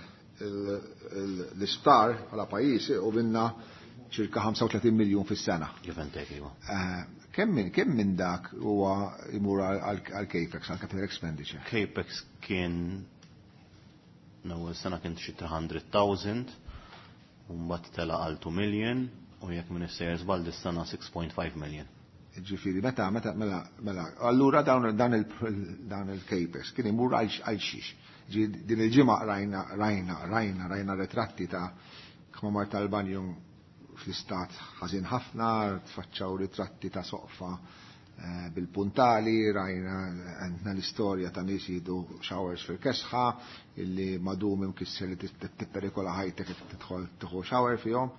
l-isptar għala pajis u binna ċirka ħamsa u tletin miljun fis-sena. Kemm minn dak huwa imur għal capex, għal capital expenditure? Capex kien l-ewwel sena kien xi three hundred thousand u mbagħad tela għal two million u jekk minn is-sejers bal dis-sena six point five million. Ġifieri meta meta mela mela allura dawn dawn il-capex kien imur għal xiex. Din il-ġimgħa rajna rajna rajna rajna ritratti ta' kmamar tal-banju fl-istat ħażin ħafna, tfaċċaw ritratti ta' soqfa bil-puntali, rajna għandna l-istorja ta' nies jieħdu showers fil-kesħa, illi madum imkisser li tipperikola ħajtek kif tidħol tieħu shower fihom.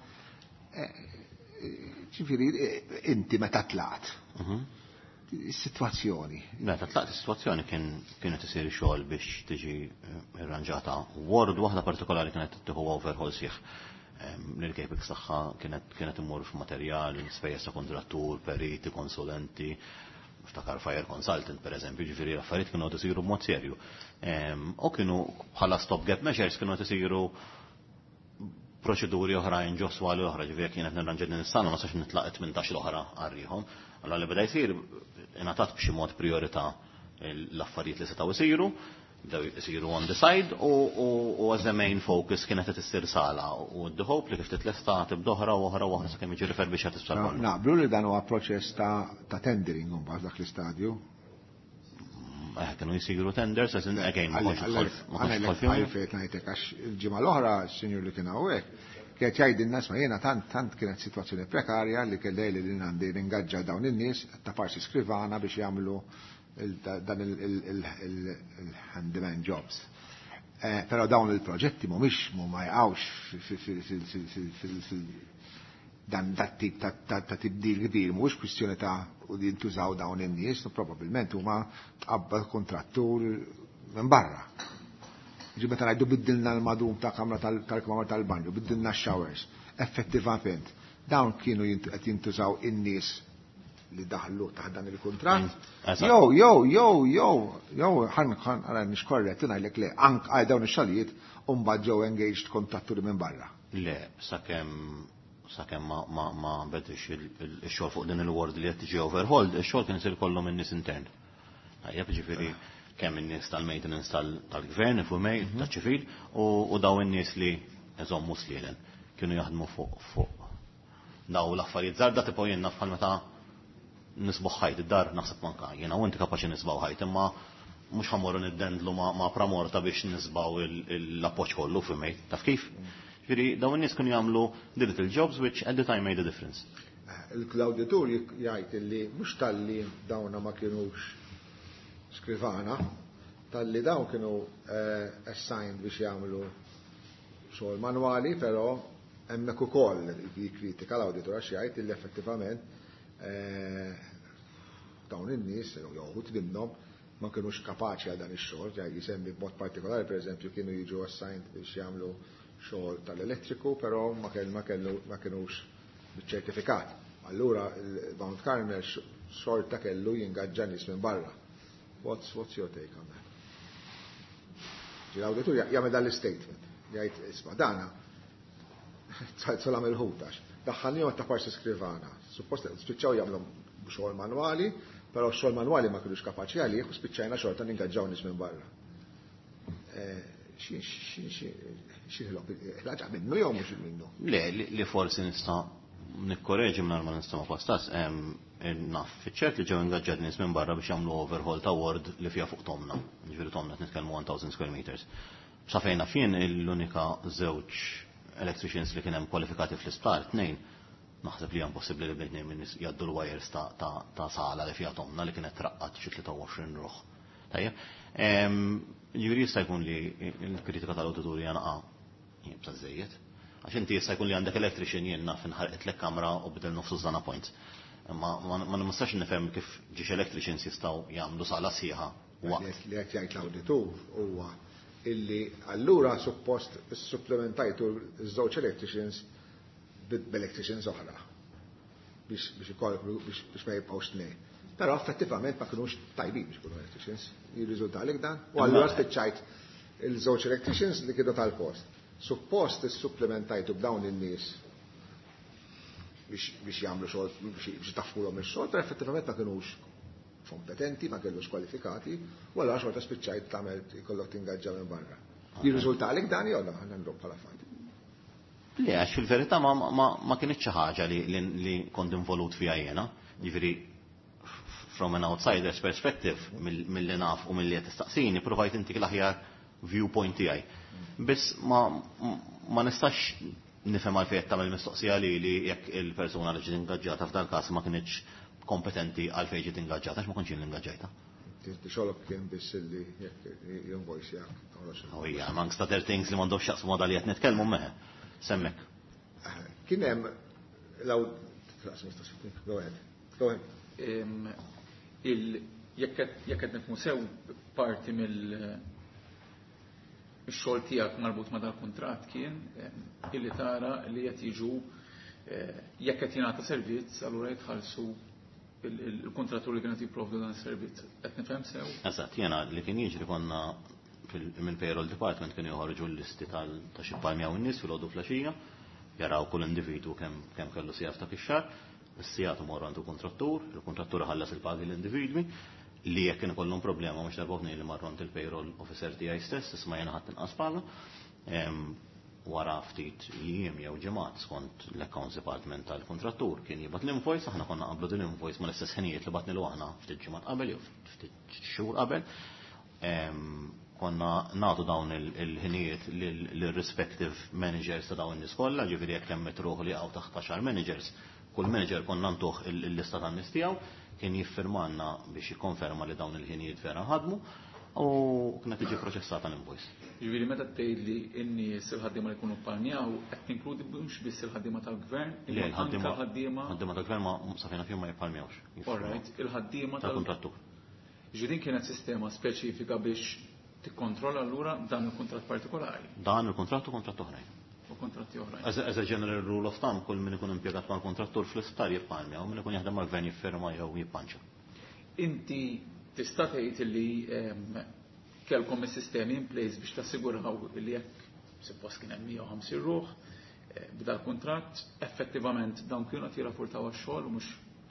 Ġifieri inti meta tlaqt. Is-sitwazzjoni. Meta tlaqt is-sitwazzjoni kien kienet isir xogħol biex tiġi irranġata. Ward waħda partikolari kienet tieħu overhaul sieħ. L-capex tagħha kienet kienet immur f'materjal, spejjeż ta' kontrattur, periti, konsulenti, ftakar fire consultant pereżempju, ġifieri affarijiet kienu qed isiru b'mod serju. U kienu bħala stop gap measures kienu qed isiru proċeduri oħrajn ġoswali oħra, ġifieri kienet nirranġa din is-sena ma sax nitlaqet mintax l-oħra għarrieħom. Allora li beda jsir ingħatat b'xi mod priorità l-affarijiet li setgħu isiru, bdew isiru on the side u as the main focus kienet qed issir sala u the hope li kif titlesta tibda oħra u oħra u oħra sakemm jiġi refurbished is-sala. Naqblu li dan huwa proċess ta' tendering imbagħad dak l-istadju. Kienu jisiru tenders, as in again ma konx għalfejt ngħidlek għax il-ġimgħa l-oħra s-sinjur li kien hawnhekk kienet jgħidilna ma jiena tant tant kienet sitwazzjoni prekarja li kellej li għandi ringaġġa dawn in-nies ta' parsi skrivana biex jagħmlu dan il-handyman jobs. Però dawn il-proġetti mhumiex ma jqgħux dan dat-tip ta' tibdil kbir, mhux kwistjoni ta' u li jintużaw dawn in-nies, probabbilment huma tqabbad kontrattur minn barra. Ġi meta ngħidu biddilna l-madum ta' kamra tal-kmamar tal-banju, biddilna x-showers, effettivament dawn kienu qed jintużaw in-nies li daħlu taħt dan il-kuntratt. Jew jew jew jew jew ħan ħan mhix korrett ngħidlek le anke għal dawn ix-xogħlijiet u mbagħad ġew engaged kontratturi minn barra. Le, sakemm sakemm ma ma ma bedix il-xogħol fuq din il-ward li qed tiġi overhauled, ix-xogħol kien isir kollu minn nies intern. Ejja ġifieri kemm in-nies tal-maintenance tal-gvern, ifhumej, taċ-ċivil, u daw in-nies li eżommu slielen kienu jaħdmu fuq fuq daw l-affarijiet żgħar da tipo jien naf bħal meta nisbuħ ħajt id-dar naħseb manka jiena u inti kapaċi nisbaw ħajt imma mhux ħammorru niddendlu ma' pramorta biex nisbaw l-appoġġ kollu f'imej. Taf kif? Ġifieri dawn in-nies kienu jagħmlu little jobs which at the time made a difference. Il-Klawditur jgħid li mhux talli dawna ma kienux skrivana, talli dawn kienu assigned biex jagħmlu xogħol manwali, però hemmhekk ukoll jikkritika l-awditur għax jgħid li effettivament dawn in-nies jew wħud minnhom ma kienux kapaċi għal dan ix-xogħol, jgħid jisemmi b'mod partikolari pereżempju kienu jiġu assigned biex jagħmlu xogħol tal-elettriku, però ma kienux biċ-ċertifikat. Allura Mount Carmel xorta kellu jingaġġa nies minn barra. What's what's your take on that? L-awditur jagħmel dan l-statement. Jgħid isma' dana tsallam il-ħutax. Daħħalnihom ta' parsi skrivana. Suppost spiċċaw jagħmlu xogħol manwali, però xogħol manwali ma kinux kapaċi għalih u spiċċajna xorta ningaġġaw nies minn barra. Xi xi xi ħlaġa minnu jew mhux minnu? Le, li forsi nista' nikkoreġi minn ma nista' ma pastas naf fiċ-ċert li ġew ingaġġat nies minn barra biex jagħmlu overhaul ta' ward li fiha fuq Tomna. Ġifieri Tomna qed nitkellmu one thousand square meters. Sa fejna fien l-unika żewġ electricians li kien hemm kwalifikati fl-isptar tnejn naħseb li hemm possibbli li bejn minn jgħaddu l-wires ta' sala li fiha Tomna li kienet traqqat xi tlieta u għoxrin ruħ. Tajjeb. Ġifieri jista' jkun li l-kritika tal-awditur janaqa' jibsa żejjed. Għax inti jista' jkun li għandek electrician jien naf inħarqetlek kamra u bidel nofsu żdana point. Ma nistax nifhem kif ġiex electricians jistgħu jagħmlu sala sieħa waqt. Li qed jgħid l-awditur huwa illi allura suppost supplementajtu ż-żewġ electricians b'electricians oħra biex ikollu biex ma jibqgħux tnejn. Però effettivament ma kinux tajbin biex ikunu electricians. Jirriżulta għalik dan. U allura spiċċajt il-żewġ electricians li kienu tal-post. Suppost is-supplementajtu b'dawn in-nies biex jagħmlu xogħol biex tafkulhom ix-xogħol, però effettivament ma kinux kompetenti, ma kellux kwalifikati, u allura xorta spiċċajt tagħmel ikollok tingaġġa minn barra. Jirriżulta għalik dan jew aħna nrobb bħala fatt. Le għax fil-verità ma kienx xi ħaġa li kont involut fiha jiena, jiġifieri from an outsider's perspective milli naf u milli qed tistaqsini provajt intik l-aħjar viewpoint tiegħi. Biss ma nistax nifhem għalfejn qed tagħmel mistoqsija li li jekk il-persuna li ġiet ingaġġata f'dan każ ma kinitx kompetenti għalfejn ġiet ingaġġata għax ma kontx jien ingaġġajta. Xogħolok kien biss li jekk jinvoice jak. Oh yeah, amongst other things li m'għandhomx x'jaqsmu ma' li qed nitkellmu meħe. Semmek. Kien hemm law go ahead. Go ahead. Jekk qed nifhmu sew parti mill ix-xogħol tiegħek marbut ma' dal-kuntratt kien illi tara li qed jiġu jekk qed jingħata servizz allura jitħallsu il-kontrattur li kienet jipprovdu dan is-servizz. Qed nifhem sew? Eżatt, jiena li kien jiġri konna mill-payroll department kienu joħorġu l-listi ta' xi palmjaw in-nies fil-għodu flaxija, jaraw kull individwu kemm kellu sigħat ta' kix-xahar, is-sigħat imorru għandu kontrattur, il-kontrattur ħallas il-pagi l-individwi, li jekk kien ikollhom problema mhux darbobni li marront il-payroll officer tiegħi stess, isma' jiena ħadd inqas paga. Wara ftit jiem jew ġimgħat skont l-accounts department tal-kontrattur kien jibgħat l-invoice, aħna konna qablu din l-invoice ma l-istess ħinijiet li batni aħna ftit ġimgħat qabel jew ftit xhur qabel. Konna nagħtu dawn il-ħinijiet lill-respective managers ta' dawn in-nies kollha, ġifieri jekk hemm mitruħu li għaw taħt għaxar managers, kull manager konna ntuh il-lista tan-nies tiegħu, kien jiffirmanna biex jikkonferma li dawn il-ħinijiet vera ħadmu u kienet tiġi proċessata l-invoice. Ġifieri meta tgħid li n-nies il-ħaddiema li jkunu ppalmjaw qed tinkludi mhux biss il-ħaddiema tal-gvern, imma anke ħaddiema ħaddiema tal-gvern ma safina fihom ma jippalmjawx. Alright, il-ħaddiema tal-kontrattur. Ġifieri kienet sistema speċifika biex tikkontrolla allura dan il-kuntratt partikolari. Dan il-kuntratt u kuntratt oħrajn. U kontratti oħrajn. As a general rule of thumb, kull min ikun impjegat mal-kontrattur fl-isptar jippalmja u min ikun jaħdem mal-gvern jiffirma jew jippanċa. Inti tista' tgħid li kellkom is-sistemi in place biex tassiguraw li jekk suppost kien hemm mija u ħamsin ruħ b'dal kuntratt effettivament dawn kienu qed jirrapportaw għax-xogħol u mhux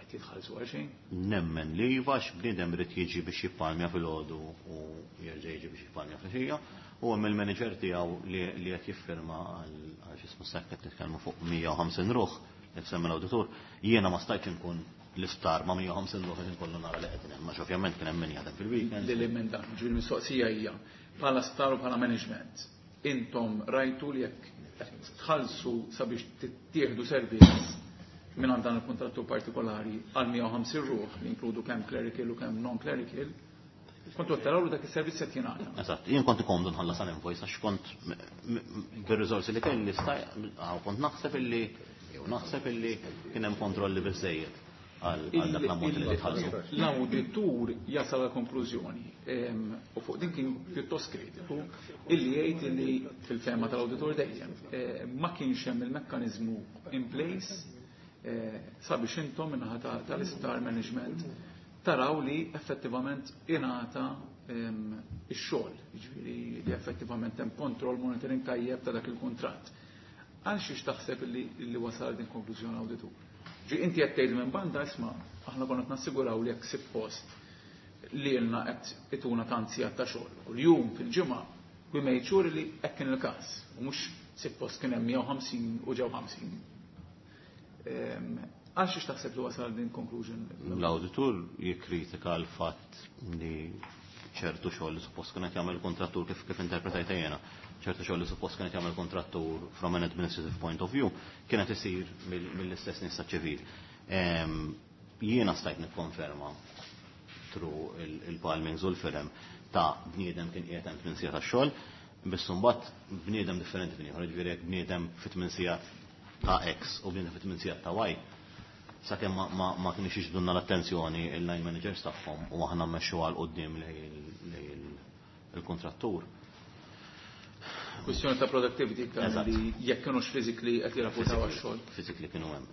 qed jitħallsu għal xejn. Nemmen li jivax bniedem rid jiġi biex jippalmja fil-għodu u jerġa' jiġi biex jippalmja fil-ħija u hemm il-manager tiegħu li qed jiffirma għal x'ismu sekk qed nitkellmu fuq mija u ħamsin ruħ qed semmi l-awditur, jiena ma stajtx inkun l-isptar ma' mija u ħamsin ruħ qed inkollu nara li qed hemm, għax ovvjament kien hemm min jaħdem fil-weekend. L-emenda ġifieri mistoqsija hija bħala star u bħala management intom rajtu li jekk tħallsu sabiex tittieħdu servizz minn għand dan il-kontrattur partikolari għal mija u ħamsin ruħ li inkludu kemm clerical u kemm non-clerical, kontu taraw li dak is-servizz qed jingħata. Eżatt, jien kont ikomdu nħallas għal invoice għax kont bir-riżorsi li kelli għaw kont naħseb illi jew naħseb illi kien hemm kontrolli biżejjed għal dak l-ammont li tħallsu. L-awditur jasal għal konklużjoni u fuq din kien pjuttost kritiku illi jgħid li fil-fema tal-awditur dejjem ma kienx hemm il-mekkaniżmu in place sabiex intom minnaħa tal-istar management taraw li effettivament ingħata ix-xogħol, jiġifieri li effettivament hemm kontroll monitoring tajjeb ta' dak il-kuntratt. Għal xiex taħseb li wasal din konklużjoni awditur? Ġi inti qed tgħid minn banda isma' aħna konna qed nassiguraw li jekk suppost li lna qed ituna tanzija ta' xogħol. Kuljum fil-ġimgħa we made sure li hekk kien il-każ u mhux suppost kien hemm mija u ħamsin u ġew ħamsin. Għal xiex taħseb li wasal din conclusion? L-awditur jikkritika l-fatt li ċertu xogħol li suppost kien qed jagħmel kontrattur kif kif interpretajta jiena, ċertu xogħol li suppost kien qed jagħmel kontrattur from an administrative point of view kienet isir mill-istess nies ċivil. Jiena stajt nikkonferma tru il-palmings u l-firem ta' bniedem kien qiegħed hemm tmien sigħat tax-xogħol, biss imbagħad bniedem differenti minn ieħor, jiġifieri hekk bniedem fit tmien sigħat ta' X u bniedem fit tmien sigħat ta' Y. Sakemm ma kienx jiġdunna l-attenzjoni il-line managers tagħhom u aħna mmexxu għal quddiem lejn il-kontrattur. Kwestjoni ta' productivity li jekk kienux physically qed jirrapportaw għax-xogħol. Physically kienu hemm.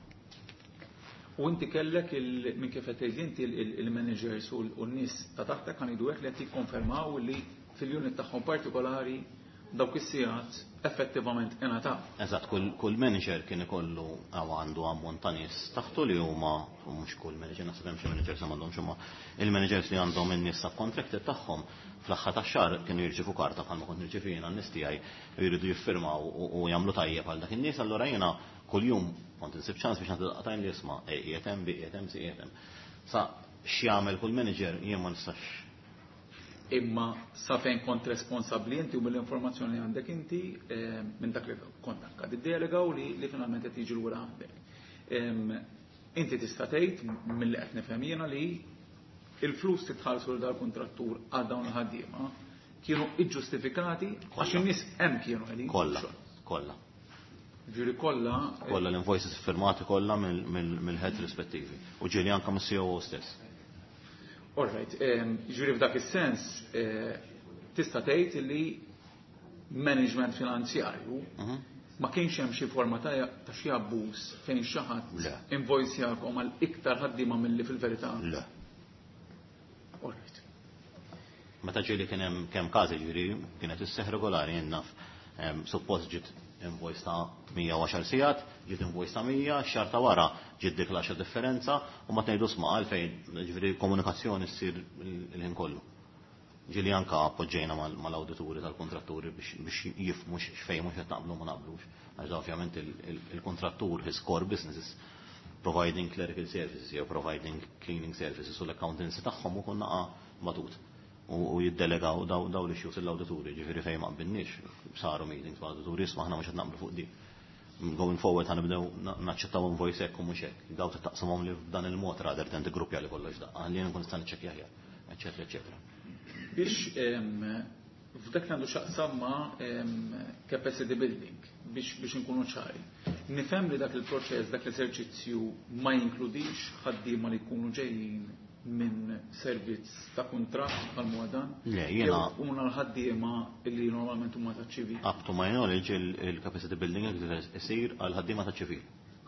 U inti kellek minn kif qed tgħid inti il-managers u n-nies ta' taħtek kan jgħidu hekk li qed jikkonfermaw li fil-unit tagħhom partikolari dawk is-sigħat effettivament ingħataw. Eżatt, kull manager kien ikollu għaw għandu ammont ta' nies taħtu li huma mhux kull manager naħseb hemm xi managers m'għandhomx huma il-managers li għandhom in-nies subcontracted tagħhom fl-aħħar tax-xahar kienu jirċievu karta bħalma kont nirċievi jiena n-nies tiegħi jridu jiffirmaw u jagħmlu tajjeb għal dak in-nies, allura jiena kuljum kont insib ċans biex nagħti daqatajn li jisma' qiegħed hemm bi qiegħed hemm si qiegħed hemm. Sa x'jagħmel kull manager jien ma nistax. Imma sa fejn kont responsabbli inti u mill-informazzjoni għandek inti minn dak li kont anke tiddelegaw li li finalment qed jiġi lura għandek. Inti tista' tgħid milli qed nifhem jiena li il-flus titħallsu dal kontrattur għal dawn il-ħaddiema kienu iġġustifikati għax in-nies hemm kienu qegħdin. Kollha, kollha. Ġieri kollha kollha l-invoices firmati kollha mill-head rispettivi u ġieli anke mis-C O O stess. All right, ġieri f'dak is-sens tista' tgħid li management finanzjarju ma kienx hemm xi forma ta' xi abbuż fejn xi ħadd invoicejakom għal iktar ħaddiema milli fil-verità. Le. All right. Meta ġieli kien hemm kemm każi ġieri kienet isseħħ regolari naf suppost ġiet invoice ta' mija u għaxar sigħat, ġiet invoice ta' mija, xahar ta' wara ġiet dik l-għaxar differenza u ma tgħidu sma' għalfejn ġifieri komunikazzjoni ssir il-ħin kollu. Ġieli anke appoġġejna mal-awdituri tal-kontratturi biex jifhmu x'fejn mhux qed naqblu ma naqblux. Għax ovvjament il-kontrattur his core business is providing clerical services jew providing cleaning services u l-accountancy tagħhom ukoll naqa' batut. U jiddelegaw daw l-issues l-awdituri, ġifieri fejn ma qbilniex saru meetings mal-awdituri isma' aħna mhux qed naqblu fuq di. Going forward ħanibdew naċċettaw invoice hekk u mhux hekk. Daw taqsamhom li f'dan il-mod rather than tiggruppja li kollox daqqa. Ħalli nkun nista' niċċekkja aħjar, eċetera, eċetera. Biex f'dak għandu x'aqsam ma' capacity building biex inkunu ċari. Nifhem li dak il-proċess, dak l-eżerċizzju ma jinkludix ħaddiema li jkunu ġejjin minn servizz ta' kuntratt bħal muadan. Le, jiena huma l-ħaddiema li normalment huma ta' ċivil. Up to my knowledge il-capacity building isir għal ħaddiema ta' ċivil.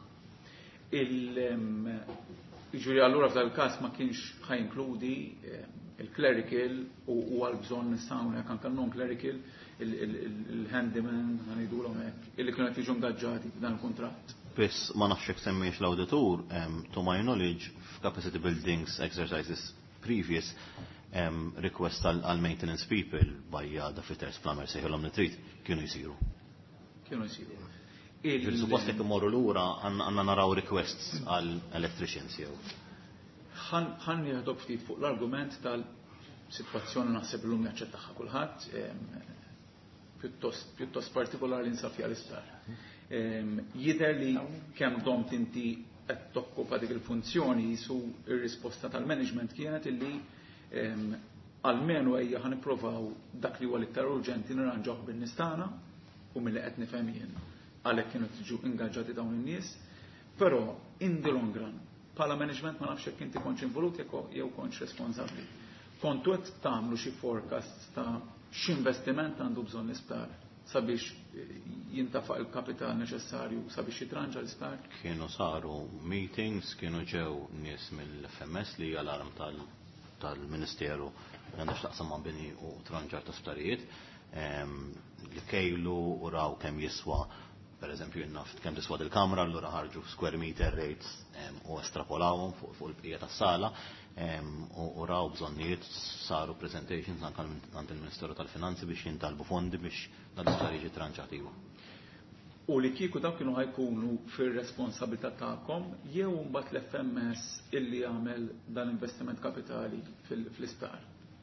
Il-ġuri allura f'dal każ ma kienx ħajinkludi il-clerical u għal bżonn nistgħu hekk anke non-clerical il-handyman ħanidulhom hekk illi kienu qed jiġu ngaġġati f'dan il-kuntratt. biss ma nafx hekk semmiex l-awditur, to my knowledge, f'capacity buildings exercises previous um, request għal maintenance people bajja da fitters plumbers seħilhom nitrit kienu jsiru. Kienu jsiru. Il-suppost jekk imorru lura għandna naraw requests għal electricians jew. Ħan nieħdu ftit fuq l-argument tal-sitwazzjoni naħseb l-lum jaċċettaħħa kulħadd pjuttost partikolari nsaf fija l-isptar. Jidher li kemm domt inti qed tokkupa dik il-funzjoni jisu ir-risposta tal-management kienet illi għalmenu ejja ħan nipprovaw dak li huwa l-iktar urġenti nirranġaw bin-nistana u milli qed nifhem jien għalhekk kienu tiġu ingaġġati dawn in-nies, però in the long run bħala management ma nafx hekk inti kontx involut jew kontx responsabbli. Kontu qed tagħmlu xi forecast ta' x'investiment għandu bżonn l-isptar sabiex jintafaq il-kapital neċessarju sabiex jitranġa l-isptar? Kienu saru meetings, kienu ġew nies mill-F M S li alarm tal-Ministeru għandax taqsam ma' bini u tranġar ta' sptarijiet li kejlu u raw kemm jiswa. Per eżempju, jinnaft kemm tiswa il-kamra, allura ħarġu square meter rates u estrapolawhom fuq il-bqija tas-sala u raw bżonnijiet saru presentations anke għand il-Ministeru tal-Finanzi biex jintalbu fondi biex dal-isptar jiġi tranċatiju. U li kieku dawn kienu ħajkunu fir-responsabilità tagħkom jew mbagħad l-F M S illi jagħmel dan investiment kapitali fl-isptar?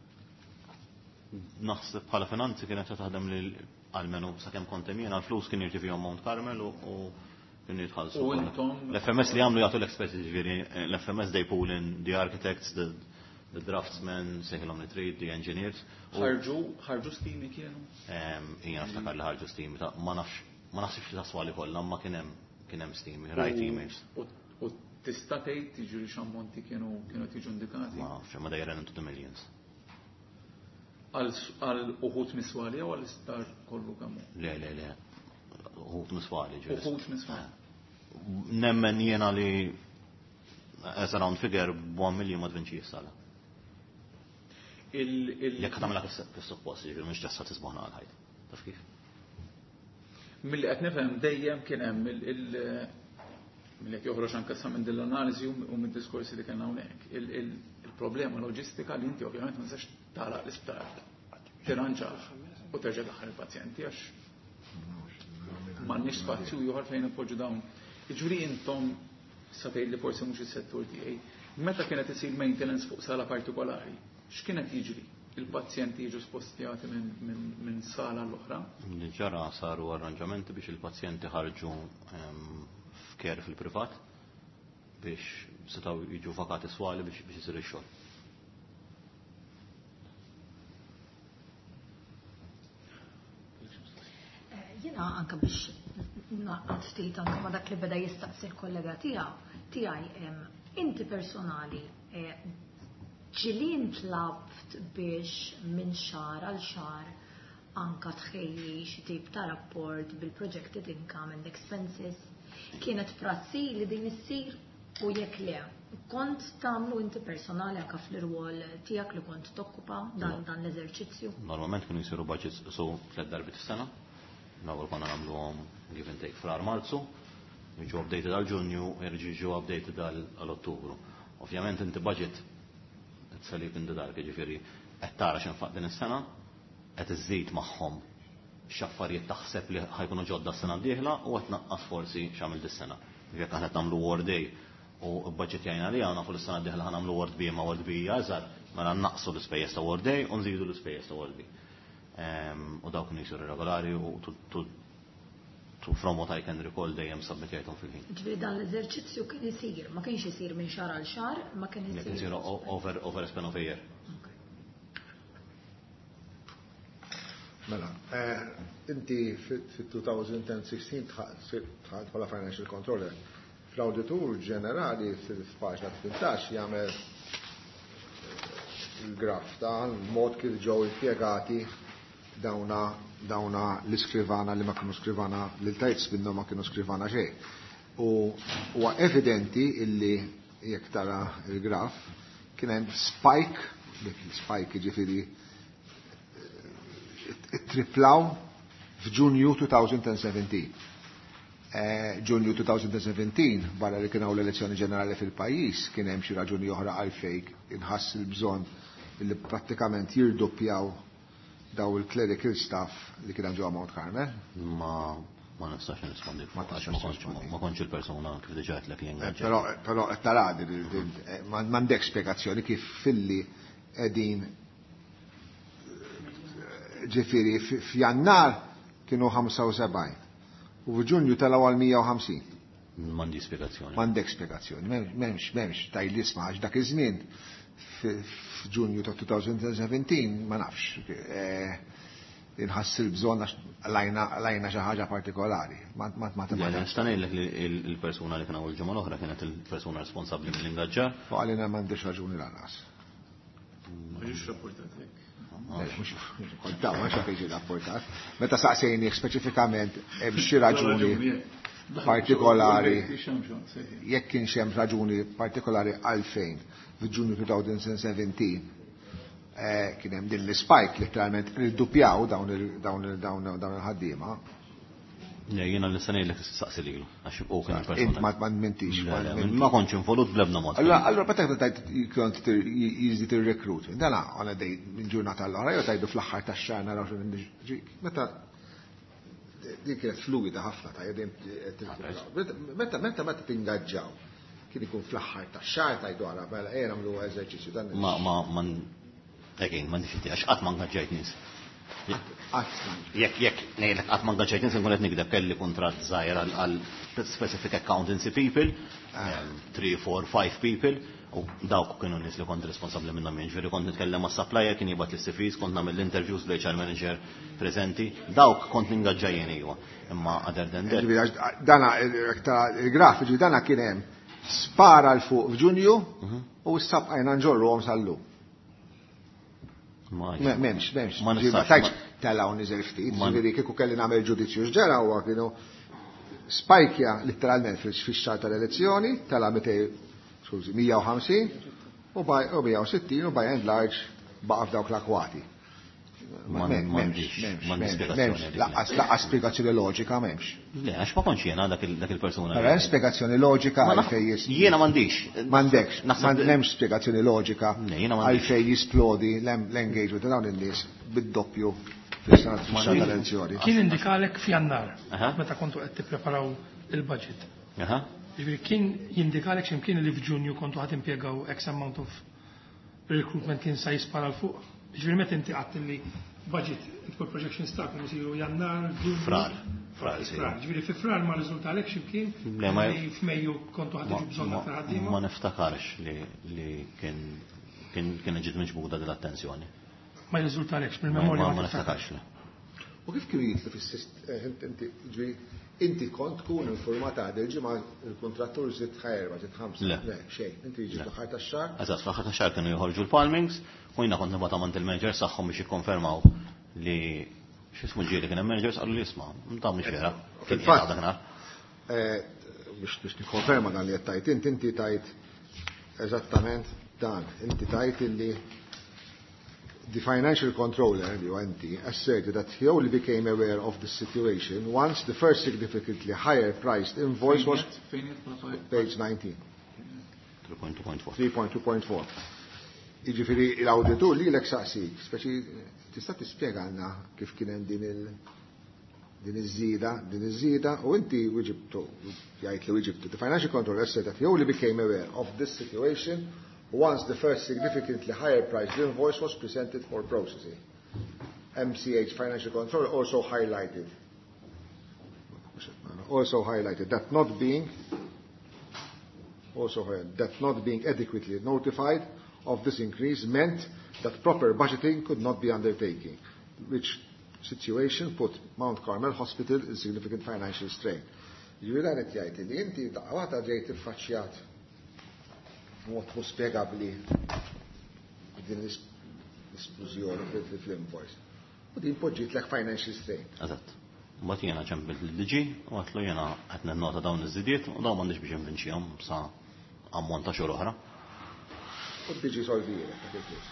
Naħseb bħala finanzi kienet taħdem lil għalmenu sakemm kontem jiena l-flus kien jirċivihom Mount Carmel u kien jitħallsu. U intom L-F M S li jagħmlu jagħtu l-expertise ġifieri, l-F M S they pull in the architects, the the draftsmen, seħilhom nitrid, the engineers. Ħarġu ħarġu stimi kienu? Jiena naftakar li ħarġu stimi ta' ma nafx ma naħsibx li taswali kollha ma kien hemm kien hemm stimi, right emails. U tista' tgħid tiġri x'ammonti kienu kienu tiġu indikati? Ma nafx ma dejjem into the millions. Għal uħut miswali jew għal isptar kollu kemm? Le, le, le. Uħut miswali ġifieri. Uħut miswali. Nemmen jiena li as around figure one million ma tvinċi jissala. Jekk tagħmilha fis-suppost, ġifieri mhux ġassa tisbaħna għal ħajt. Taf kif? Milli qed nifhem dejjem kien hemm milli qed joħroġ anke sa minn din l-analiżi u mid-diskorsi li kellna hawnhekk. Il-problema loġistika li inti ovvjament ma nistax tagħlaq l-isptar tiranġaħ u terġa' daħħal il-pazjenti għax m'għandniex spazju ieħor fejn ipoġġu dawn. Jiġri intom sa tgħid li forsi mhux is-settur tiegħi. Meta kienet isir maintenance fuq sala partikolari, x'kienet jiġri? Il-pazjenti jiġu spostjati minn sala l-oħra? Li ġara saru arranġamenti biex il-pazjenti ħarġu f'ker fil-privat biex setgħu jiġu vakati swali biex biex isir ix-xogħol. Jiena anke biex naqqad ftit anke ma dak li beda jistaqsi l-kollega tiegħu tiegħi inti personali ġilin tlabt biex minn xar għal xar anka tħejji xi tip ta' rapport bil-projected income and expenses kienet prassi li din issir u jekk le. Kont tagħmlu inti personali anke fl-irwol tiegħek li kont tokkupa dan dan l-eżerċizzju? Normalment kienu jsiru budgets so tliet darbiet fis-sena. L-ewwel konna nagħmluhom give and take fl-ar Marzu, jiġu updated għal Ġunju, jiġu updated għal Ottubru. Ovvjament inti budget salib in the dark, ġifieri qed tara x'infaq din is-sena, qed iżżid magħhom x'affarijiet taħseb li ħajkunu ġodda s-sena d-dieħla u qed naqqas forsi x'għamil dis-sena. Jekk aħna qed nagħmlu Ward Day u b-budget jgħinna li għandna fuq is-sena d-dieħla ħanagħmlu Ward B ma Ward B jażar, mela naqsu l-ispejjeż ta' Ward Day u nżidu l-ispejjeż ta' Ward B. U dawk kienu jsiru regolari u to from what I can recall dejjem submitjajthom fil-ħin. Ġifieri dan l-eżerċizzju kien isir, ma kienx isir minn xahar għal xahar, ma kien isir. Kien isir over over a span of a year. Mela, inti fit-twenty sixteen tħalt bħala financial controller. Fl-auditur ġenerali fil-paġna tmintax jagħmel il-graf ta' l-mod kif ġew impjegati dawna dawna l-iskrivana li ma kienu skrivana l-tajts binnu ma kienu skrivana xej. U huwa evidenti illi jekk tara il-graf kien hemm spike, spike ġifieri triplaw f'Ġunju twenty seventeen. Ġunju twenty seventeen, barra li kien hawn l-elezzjoni ġenerali fil-pajjiż, kien hemm xi raġuni oħra għalfejn inħass il-bżonn li prattikament jirdoppjaw daw il-clerical staff li kien ġewwa Mount Carmel. Ma ma nistax nirrispondi. Ma kontx il-persuna kif diġà qedlek li ingaġġa. Però però qed taradi m'għandek spjegazzjoni kif filli qegħdin ġifieri f'Jannar kienu seventy-five. U f'Ġunju talaw għal one fifty. M'għandi spjegazzjoni. M'għandek spjegazzjoni. M'hemmx m'hemmx tajli isma' għax dak iż-żmien f'Ġunju ta' twenty seventeen ma nafx inħass il-bżonn għax lajna xi ħaġa partikolari. Ma ma nista' ngħidlek li l-persuna li kien hawn il-ġimgħa l-oħra kienet il-persuna responsabbli mill-ingaġġar. Fuq għalina m'għandix raġuni lanqas. Mhux rapportat hekk. Kontaw, ma xafejġi rapportat. Meta saqsejni speċifikament hemm xi raġuni partikolari, jekk kien hemm raġuni partikolari għalfejn f'Ġunju twenty seventeen kien hemm din l-spike letteralment irdoppjaw dawn il-ħaddiema. Jiena nista' ngħidlek tistaqsi lilu għax u kien il-persuna. Int ma mentix. Ma kontx involut bl-ebda mod. Allura meta tajt kont jiżdid ir-rekrut. Dana għana dej minn ġurnata l-oħra jew tajdu fl-aħħar tax-xahar naraw xi meta din kienet fluida ħafna ta' meta meta meta tingaġġaw kien ikun fl-aħħar tax-xahar tajdu ara mela ejja nagħmlu eżerċizzju dan. Ma ma man again m'għandix inti għax qatt ma ngaġġajt nies. Jekk jekk ngħidlek qatt ma ngaġġajt nies inkun qed nikdeb kelli kuntratt żgħir għal specific accountancy people, three, four, five people, u dawk kienu nies li kont responsabbli minnhom jien. Ġifieri kont nitkellem mas-supplier kien jibgħat l-C Vs, kont nagħmel l-interviews bl-H R manager preżenti, dawk kont ningaġġajjien iva. Imma other than that. Dana il-graf ġi dana kien hemm spara l fuq f'Ġunju u s-sabqajna nġorruhom sal-lum. Memx, memx. Ma nistax tella u niżel ftit, ġifieri kieku kelli nagħmel ġudizzju x'ġara huwa kienu spajkja letteralment fix-xahar tal-elezzjoni tella skużi one fifty u one sixty u by and large baqa' f'dawk l-akwati. Laqqas spjegazzjoni loġika m'hemmx. Le, għax ma kontx jiena dak il-persuna. Hemm spjegazzjoni loġika għalfejn jisplodi. Jiena m'għandix. M'għandekx. M'hemmx spjegazzjoni loġika għalfejn jisplodi l-engagement ta' dawn in-nies bid-doppju fis-sena tal-elezzjoni. Kien indikalek f'Jannar meta kontu qed tippreparaw il-budget. Ġifieri kien jindikalek x'imkien li f'Ġunju kontu qed impjegaw X amount of recruitment kien sa jispara l fuq. Ġifieri meta inti qatt li budget il projections ta' kienu jsiru Jannar, Ġunju. Frar. Frar. Ġifieri fi frar ma riżultalek x'imkien li f'Mejju kontu ħad tiġu bżonn ta' ħaddiema. Ma niftakarx li kien kien ġiet miġbuda dil-attenzjoni. Ma jriżultalekx mill-memorja ma niftakarx. U kif kienu jitlu fis-sistema inti kont tkun informata għad il-ġimgħa il-kontrattur żied ħajr żied ħamsa. Le, xejn, inti jiġi fl-aħħar tax-xahar. Eżatt, fl-aħħar tax-xahar kienu joħorġu l-palmings u jiena kont nibgħat għand il-managers tagħhom biex jikkonfermaw li x'ismu ġieli kien hemm managers qalu li isma' ntam mhix vera. Fil-fatt biex tikkonferma dan li qed tajt inti inti tajt eżattament dan, inti tajt illi the financial controller, the O N T, asserted that he only became aware of the situation once the first significantly higher priced invoice was page nineteen. three point two point four. three point two point four. Iġifieri l-awditur li l-ek saqsik, speċi tista' tispjegalna kif kien hemm din il din iż-żieda, din iż-żieda u inti wieġibtu jgħid li wieġibtu. The financial controller said that he only became aware of this situation once the first significantly higher priced invoice was presented for processing. M C H Financial Control also highlighted also highlighted that not being also that not being adequately notified of this increase meant that proper budgeting could not be undertaken, which situation put Mount Carmel Hospital in significant financial strain. Ġifieri qed jgħid li inti daqqa ġejt iffaċċjat mod mhux spjegabbli din l-esplużjoni fl-invoice. U din poġġiet financial strain. Eżatt. Mbagħad jiena ċembilt l-liġi u għatlu jiena qed nennota dawn iż-żidiet u dawn m'għandix biex invinċihom sa ammont ta' xhur oħra. U tiġi solvijek ta' kif.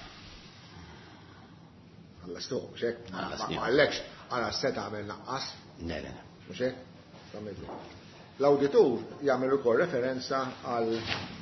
Alla stu, xek? Ma għallekx għala s-seta għamel naqqas? Le, le. Mux hekk? l-awditur jagħmel ukoll referenza għal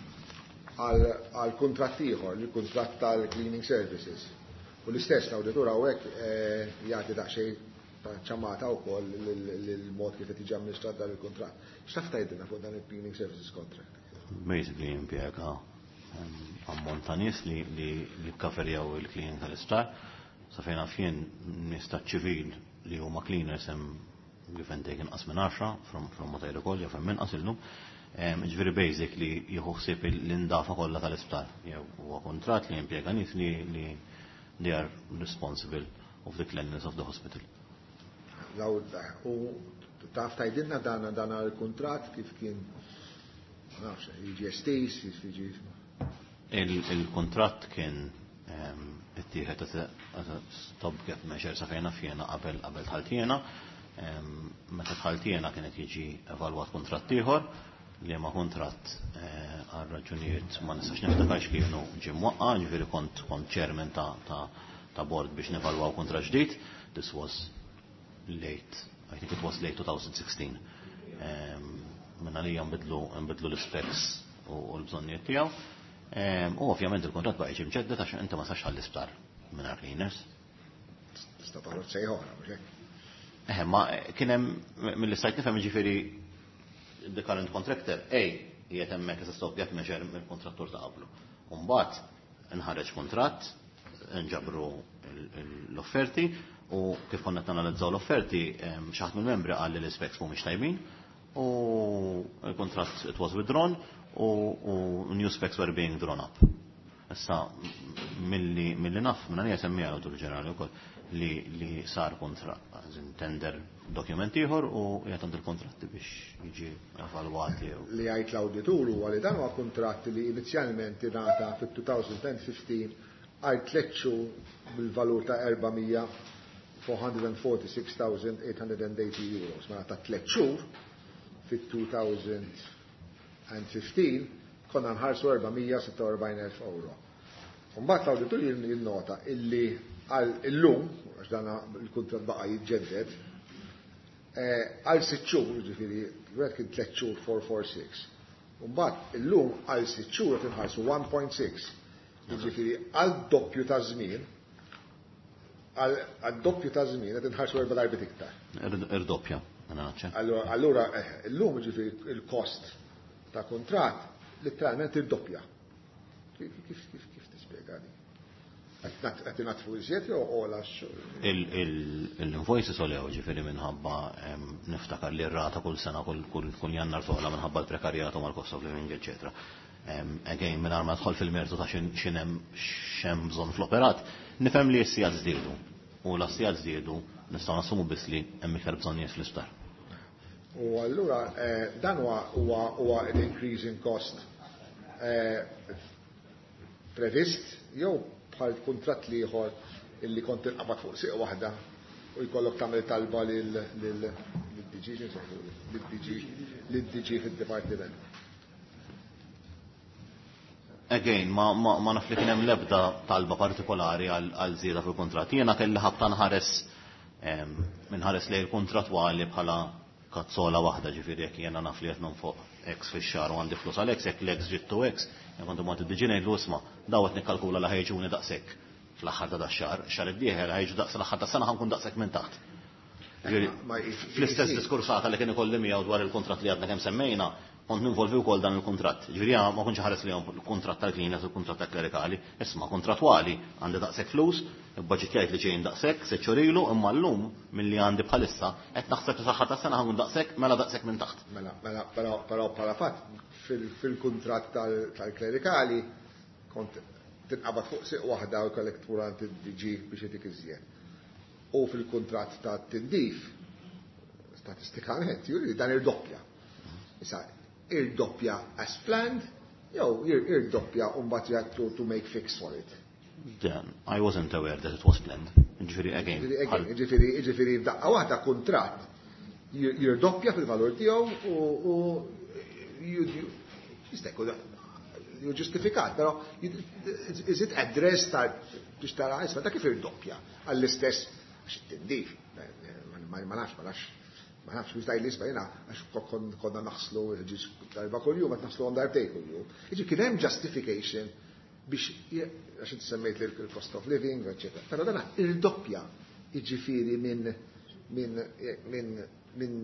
għal kuntratt ieħor, il-kuntratt tal-cleaning services. U l-istess l-awditur hawnhekk jagħti daqsxejn ta' ċamata wkoll lill-mod kif qed jiġi amministrat dan il-kuntratt. X'taf tgħidilna fuq dan il-cleaning services contract? Basically impjega ammont ta' nies li li kkaferjaw il-cleaning tal-isptar. Sa fejn fien nies taċ-ċivil li huma cleaners hemm give and take inqas minn għaxra from from what I recall jew hemm inqas illum. Ġifieri basic li jieħu ħsieb l-indafa kollha tal-isptar. Jew huwa kuntratt li jimpjega nies li li they are responsible of the cleanliness of the hospital. Law u taf tgħidilna dan dan il-kuntratt kif kien ma nafx jiġi estis, jiġi il-kuntratt kien ittieħed as stopgap measure sa fejn fjena qabel qabel tħaltiena. Meta tħaltiena kienet jiġi evalwat kuntratt ieħor li ma kontratt għal raġunijiet ma nistax niftakarx kienu ġie mwaqqa, ġifieri kont kont chairman ta' ta' ta' board biex nevalwaw kontra ġdid. This was late, I think it was late twenty sixteen. Minna li nbidlu nbidlu l-specs u l-bżonnijiet tiegħu. U ovvjament il-kontratt baqa' jiġi mġeddet għax inti ma sax għall-isptar minn cleaners. Tista' toħroġ sejħora mhux hekk. Eh, ma kien hemm mill-istajt nifhem jiġifieri the current contractor, A, jiet hemmhekk as a stopgap measure mill-kontrattur ta' qablu. U mbagħad inħareġ kontratt, nġabru l-offerti u kif konna nanalizzaw l-offerti xi ħadd mill-membri qal li l-specs mhumiex tajbin u l-kontratt it was withdrawn u new specs were being drawn up. Issa milli milli naf minna nies semmija l-Awtur Ġenerali wkoll li li sar kontratt tender dokument ieħor u jagħtand il-kontratti biex jiġi evalwati. Li jgħid l-awditur huwa li dan huwa kuntratt li inizjalment ingħata fit-twenty fifteen għal tliet xhur bil-valur ta' erba'mija four hundred forty-six thousand eight hundred eighty euros. Mela ta' tliet xhur fit-twenty fifteen konna nħarsu erba'mija sitta u erbgħin elf euro. Mbagħad l-awditur jinnota illi għal illum għax dan il-kuntratt baqa' jiġġedded għal sitt xhur, ġifieri wieħed kien tliet xhur four forty-six. Mbagħad illum għal sitt xhur qed inħarsu one point six. Jiġifieri għal doppju ta' żmien għal doppju ta' żmien qed inħarsu erba' darbit iktar. Ir-doppja. Allura illum ġifieri il-kost ta' kuntratt letteralment ir-doppja. Kif kif tispjega di? Qed inatfu iżjed jew ola l-invoices olew ġifieri minħabba niftakar li r-rata kull sena kull jannar toqla minħabba l-prekarjat u mal-cost of living, eċetera. Again, minn ma tħol fil-mertu ta' xinem xem bżon fl-operat, nifhem li s-sijad żdiedu. U l-sijad żdiedu nistgħu nassumu biss li hemm iktar bżonnijiet fl-isptar. U allura dan huwa l-increase in cost previst jew bħal kuntratt li ieħor illi kont inqabad fuq sieq waħda u jkollok tagħmel talba lid-D G lid-D G fid-dipartiment. Again, ma ma naf li kien hemm l-ebda talba partikolari għal żieda fil-kuntratt. Jiena kelli ħabta nħares minħares lejn il-kontrattwali bħala kazzola waħda ġifieri jekk jiena naf li qed nonfoq X fix-xahar u għandi flus għal X jekk l-X ġittu X, jekk kont imma tiddiġi ngħidlu isma' daw qed nikkalkula li ħejġuni daqshekk fl-aħħar ta' dax-xahar, xahar id-dieħel ħejġu daqs l-aħħar ta' sena ħankun daqshekk minn taħt. Fl-istess diskursata li kien ikolli miegħu dwar il-kuntratt li għadna kemm semmejna, kont ninvolvi wkoll dan il-kuntratt. Ġifieri ma kontx ħares li il-kuntratt tal-cleaners u l-kuntratt tal-klerikali, isma' kontrattwali għandi daqshekk flus, il-budget jgħid li ġejjin daqshekk, se ċorilu imma llum milli għandi bħalissa qed naħseb li saħħa tas-sena ħankun daqshekk mela daqshekk minn taħt. Mela mela però bħala fatt fil-kuntratt tal-klerikali kont tinqabad fuq sieq waħda u kollek turant id-D G biex itik iżjed. U fil-kuntratt tat-tindif statistikament juri dan il-doppja. Issa il-doppja as planned, jew il-doppja u mbagħad you have to, to make fix for it. Then I wasn't aware that it was planned. Ġifieri again. Ġifieri ġifieri f'daqqa waħda kuntratt jirdoppja fil-valur tiegħu u jistekku ju ġustifikat, però is it address ta' biex tara isma' ta' kif irdoppja għall-istess għax it-tindif ma nafx ma nafx ma nafx biex dajli isma' jiena għax konna naħslu ġiġ darba kuljum qed naħslu għandar tej kuljum. Jiġi kien hemm justification biex għax inti semmejt il-cost of living, eċetera. Però dana irdoppja jiġifieri minn minn minn minn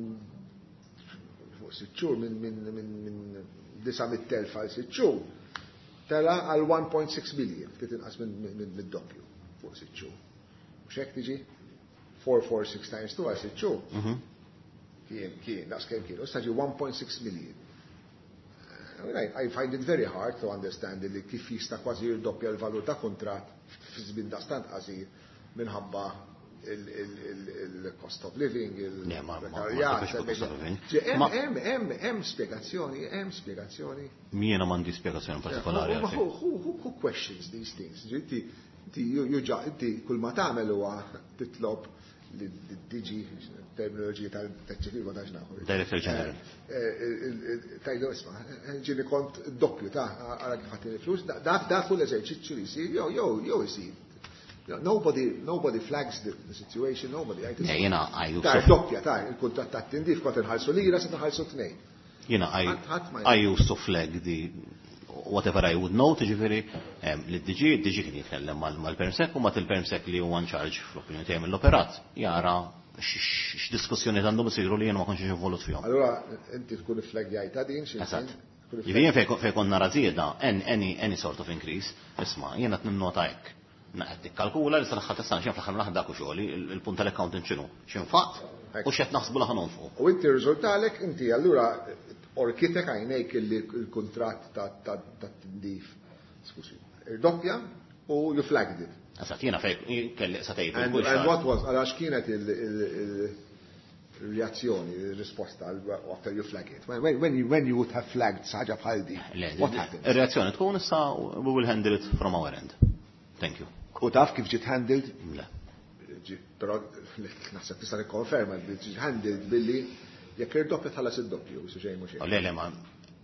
sitt xhur minn minn minn disa' mit-telf għal sitt xhur tela għal one point six billion ftit inqas minn mid-doppju fuq sitt xhur. Mhux hekk tiġi four four six times two għal sitt xhur. Kien kien daqs kemm kienu, issa ġi one point six million. I, mean, I, I find it very hard to understand li kif jista' kważi jirdoppja l-valur ta' kuntratt fi żmien daqstant qasir minħabba il-cost of living, il-prekarjat. Hemm spjegazzjoni, hemm spjegazzjoni. Miena m'għandi spjegazzjoni partikolari. Who questions these things? Inti kull ma tagħmel huwa titlob li tiġi terminoloġija tal-ċifir ma tax naħu. Director General. Tajdu isma, ġini kont doppju ta' għara kif ħattini flus, da' kull eżerċizzju li jsir, jew jew jew isir. Nobody nobody flags the, the situation, nobody. Yeah, you know, I used to doppja ta' il-kuntratt ta' tindif kont inħallsu lira se nħallsu tnejn. You know, I I used to flag the whatever I would know, tiġifieri li d-diġi, d-diġi kien jitkellem mal-Permsek u mat il-Permsek li huwa charge fl-opinjoni tiegħi mill-operat jara x'diskussjoni għandhom isiru li jien ma kontx involut fihom. Allura inti tkun iflagjajta din xi. Eżatt. Jien fejn konna rażieda any any sort of increase, isma' jiena qed ninnota hekk. Naqgħed tikkalkula li sal-aħħar tista' xi fl-aħħar mill-aħħar dak xogħli, il-punt tal-accountant x'inhu? X'infaqt u x'qed naħsbu li ħanon fuq. U inti riżultalek inti allura orkitek għajnejk il-kuntratt ta' tindif, skusi, doppja u you flagged it. Eżatt, jiena fejn kelli sa tgħid. And what was, għalax kienet il-reazzjoni, il-risposta after you flag it? When you when you would have flagged saħġa bħal di, what happened? Ir-reazzjoni tkun issa we will handle it from our end. Thank you. U taf kif ġiet handled? Le. Però naħseb tista' nikkonferma li ġiet handled billi jekk irdoppja tħallas id-doppju, su xejn mhux hekk. Le le ma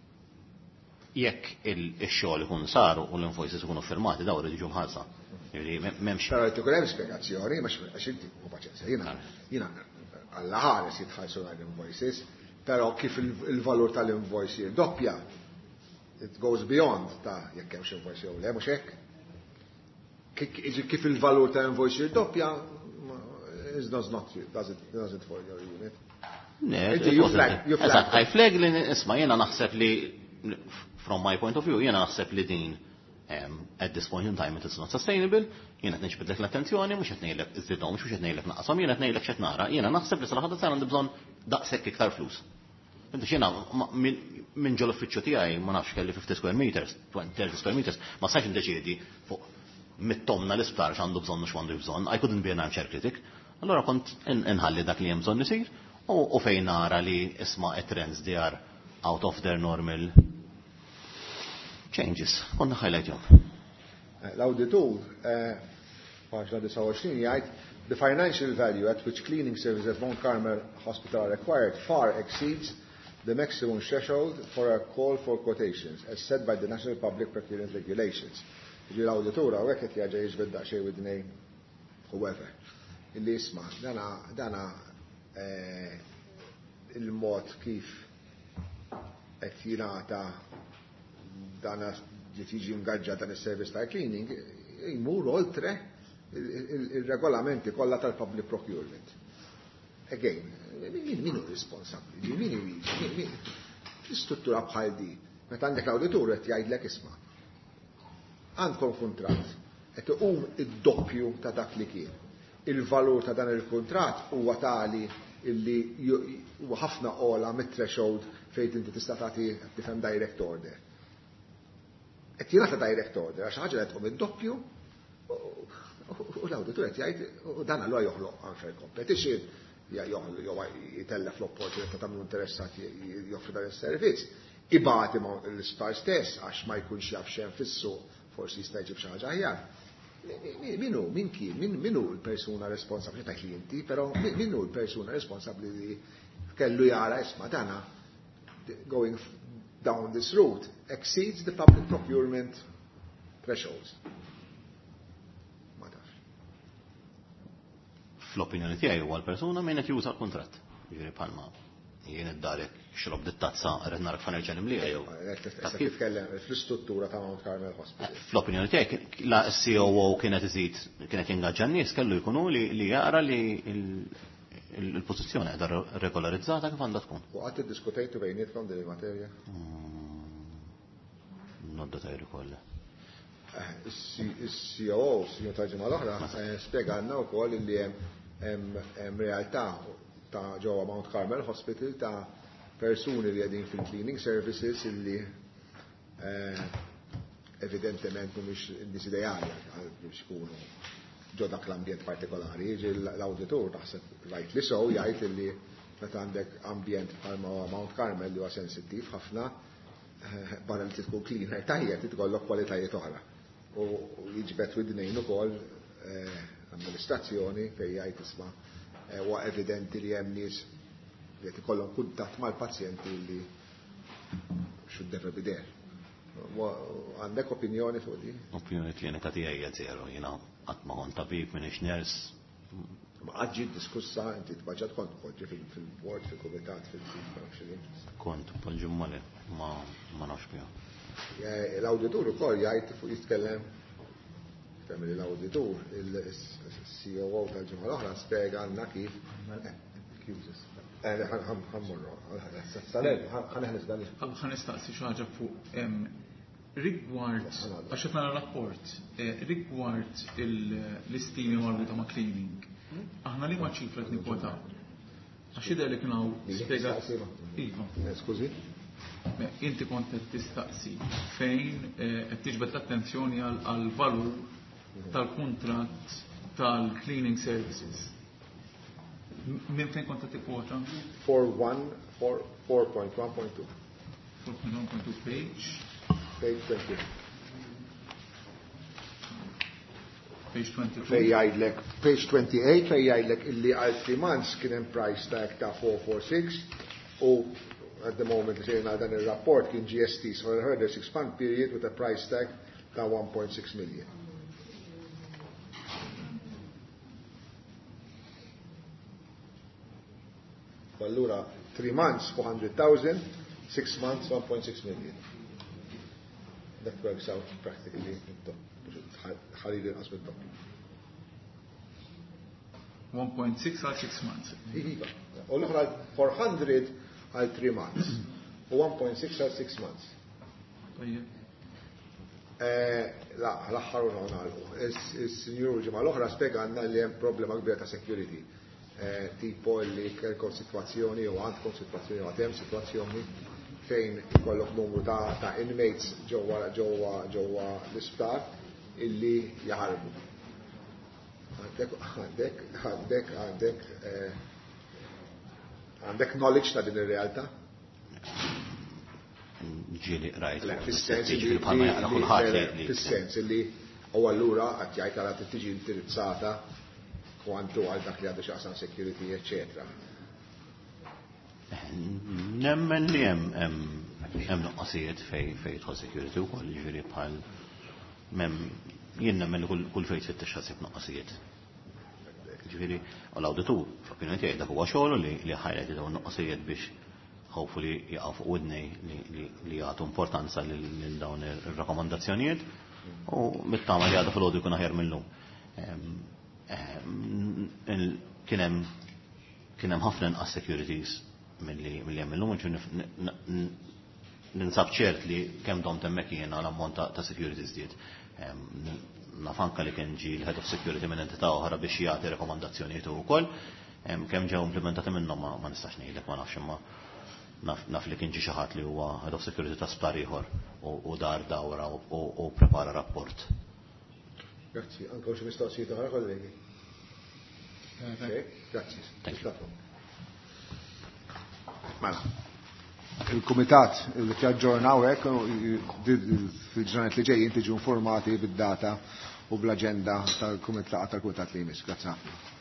jekk il-xogħol ikun saru u l-invoices ikunu firmati daw irid jiġu mħallsa. M'hemmx. Però qed ikun hemm spjegazzjoni għax inti hu paċenzja. Jiena jiena alla ħares jitħallsu l-invoices, però kif il-valur tal-invoice jirdoppja it goes beyond ta' jekk hemm xi invoice jew le mhux hekk. Kif il-valur ta' invoice jirdoppja is does not doesn't doesn't for your unit. Ne, you flag, you flag. I flag li isma' jiena naħseb li from my point of view jiena naħseb li din at this point in time it's not sustainable, jiena qed niġbidlek l-attenzjoni mhux qed ngħidlek iżdidhom mhux qed ngħidlek naqashom, jiena qed ngħidlek x'qed nara, jiena naħseb li sal-aħħar ta' għandi bżonn daqshekk iktar flus. Inti jiena minn ġol uffiċċju tiegħi ma nafx kelli fifty square meters, thirty square meters, ma sax indeċiedi fuq mit-tomna l-isptar x'għandu bżonn u x'għandu bżonn, I couldn't be an armchair critic. Allora kont inħalli dak li hemm bżonn isir u fejn nara li isma' trends they are out of their normal changes. Konna highlightjhom. L-awditur paġna twenty-nine jgħid the financial value at which cleaning services at Mount Carmel Hospital are required far exceeds the maximum threshold for a call for quotations as set by the National Public Procurement Regulations. Ġi l-awditura u għeket jaġa jiġbedda xej widnej whoever. Illi jisma, dana, dana il-mod kif qed jingħata dana ġitiġi ngaġġa dan is-service ta' cleaning jmur oltre il-regolamenti kollha tal-public procurement. Again, min hu responsabbli? Min hu l-istruttura bħal di? Meta għandek l-awditur qed jgħidlek isma' għandkom kuntratt, qed iqum id-doppju ta' dak li kien. Il-valur ta' dan il-kuntratt huwa tali illi huwa ħafna ola mit-threshold fejn inti tista' tagħti tifhem direct order. Qed jingħata direct order għax ħaġa qed tqum id-doppju u l-awditur qed jgħid u dan allura joħloq unfair competition, jew jitellef l-opportunità ta' min interessati joffri dan is-servizz. Ibati l-isptar stess għax ma jkunx jaf xejn fis-suq forsi jista' jġib xi ħaġa aħjar. Minu, min kien, minu l-persuna responsabbli ta' klijenti, però minu l-persuna responsabbli li kellu jara isma' dana going down this route exceeds the public procurement thresholds. Ma tafx. Fl-opinjoni tiegħi huwa l-persuna min qed juża l-kuntratt. Ġifieri bħalma jien id-darek xrob dit-tazza qed narak fanerġa' nimliha jew. Kif titkellem fl-istruttura ta' Mount Carmel Hospital. Fl-opinjoni tiegħek la C O O kienet iżid kienet jingaġġa n-nies kellu jkunu li jara li il-pożizzjoni qiegħda regolarizzata kif għandha tkun. U qatt iddiskutejtu bejnietkom din il-materja? Nodda tajri kollha. Is-C O O, Sinjor Tarġima l-oħra, spjegana wkoll li hemm realtà ta' ġewwa Mount Carmel Hospital ta' persuni li għedin fil-cleaning services illi evidentement mhumiex nies ideali biex ikunu ġo dak l-ambjent partikolari. Jiġi l-awditur taħseb rajt li sew jgħid illi meta għandek ambjent bħalma Mount Carmel li huwa sensittiv ħafna barra li tkun cleaner tajjeb titkollok kwalitajiet oħra. U jiġbed widnejn ukoll amministrazzjoni fejn jgħid isma' huwa evidenti li hemm nies li qed ikollhom kuntatt mal-pazjenti li should never be there. Għandek opinjoni fuq di? Opinjoni klinika tiegħi hija zero, jiena qatt ma kont tabib minix ners. Ma qatt ġiet diskussa inti tbaġġat kont poġġi fil-bord, fil-kumitat, fil-function. Kont poġġi mali ma ma nafx biha. L-awditur ukoll jgħid fuq jitkellem tagħmel l-awditur il-C O O tal-ġimgħa l-oħra spjega għandna kif ħanistaqsi xi ħaġa fuq rigward għax qed nara rapport rigward l-istimi marbuta ma' cleaning. Aħna li ma ċifra qed nikwotaw. Għax jidher li kienu spjegat. Iva. Skużi? Inti kont qed tistaqsi fejn qed tiġbed l-attenzjoni għal valur tal-kuntratt tal-cleaning services. Min fejn kont qed tikkwota? four point one point two. four point one point two page. Page twenty. Page twenty-two. Fej jgħidlek, page twenty-eight fej jgħidlek illi għal three months kien hemm price tag ta' four forty-six u at the moment li sejna dan ir-rapport kien G S T for a further six month period with a price tag ta' one point six million. Allura three months four hundred thousand, six months one point six million. That works out practically ħalili l-qasb it-top. one point six għal six months. Iva. U l-oħra four hundred għal three months. U one point six għal six months. La, l-aħħar u għalqu. Is-Sinjur ġimgħa l-oħra spjega għandna li hemm problema kbira ta' security. Tipo li kelkom situazzjoni u għandkom situazzjoni u għatem situazzjoni fejn kollok numru ta' ta' inmates ġewwa ġewwa ġewwa l-isptar illi jaħarbu. Għandek għandek għandek għandek għandek knowledge ta' din ir-realtà? Ġieli rajt. Fis-sens li u allura qed jgħid ara tiġi indirizzata kwantu għal dak li għandu xaqsan security, eccetera. Nemmen li hemm noqqasijiet fej tħol security u koll ġifieri bħal jien nemmen li kull fejn tfittex ħasib noqqasijiet. Ġifieri u l-awditur f'opinjoni tiegħi dak huwa xogħol li ħajret dawn noqqasijiet biex hopefully jaqgħu fuq udnej li jagħtu importanza lil dawn ir-rakkomandazzjonijiet u mit-tama li għadha fil-għodu jkun aħjar minnhom. Kienem kienem ħafna inqas securities milli milli hemm illum ninsab ċert li kemm dom temmek jiena l-ammont ta' securities diet. Naf anke li kien ġi l-head of security minn entità oħra biex jagħti rekomandazzjonijiet ukoll kemm ġew implementati minnhom ma nistax ngħidlek ma nafx imma naf li kien ġi xi ħadd li huwa head of security ta' sptar ieħor u dar dawra u prepara rapport. Grazzi, anke xi mistoqsijiet oħra kollegi. Grazzi. Mela. Il-Kumitat li tjaġġornaw hekk fil-ġranet li ġejjin tiġu informati bid-data u bl-aġenda tal-Kumitat tal-Kumitat li jmiss. Grazzi.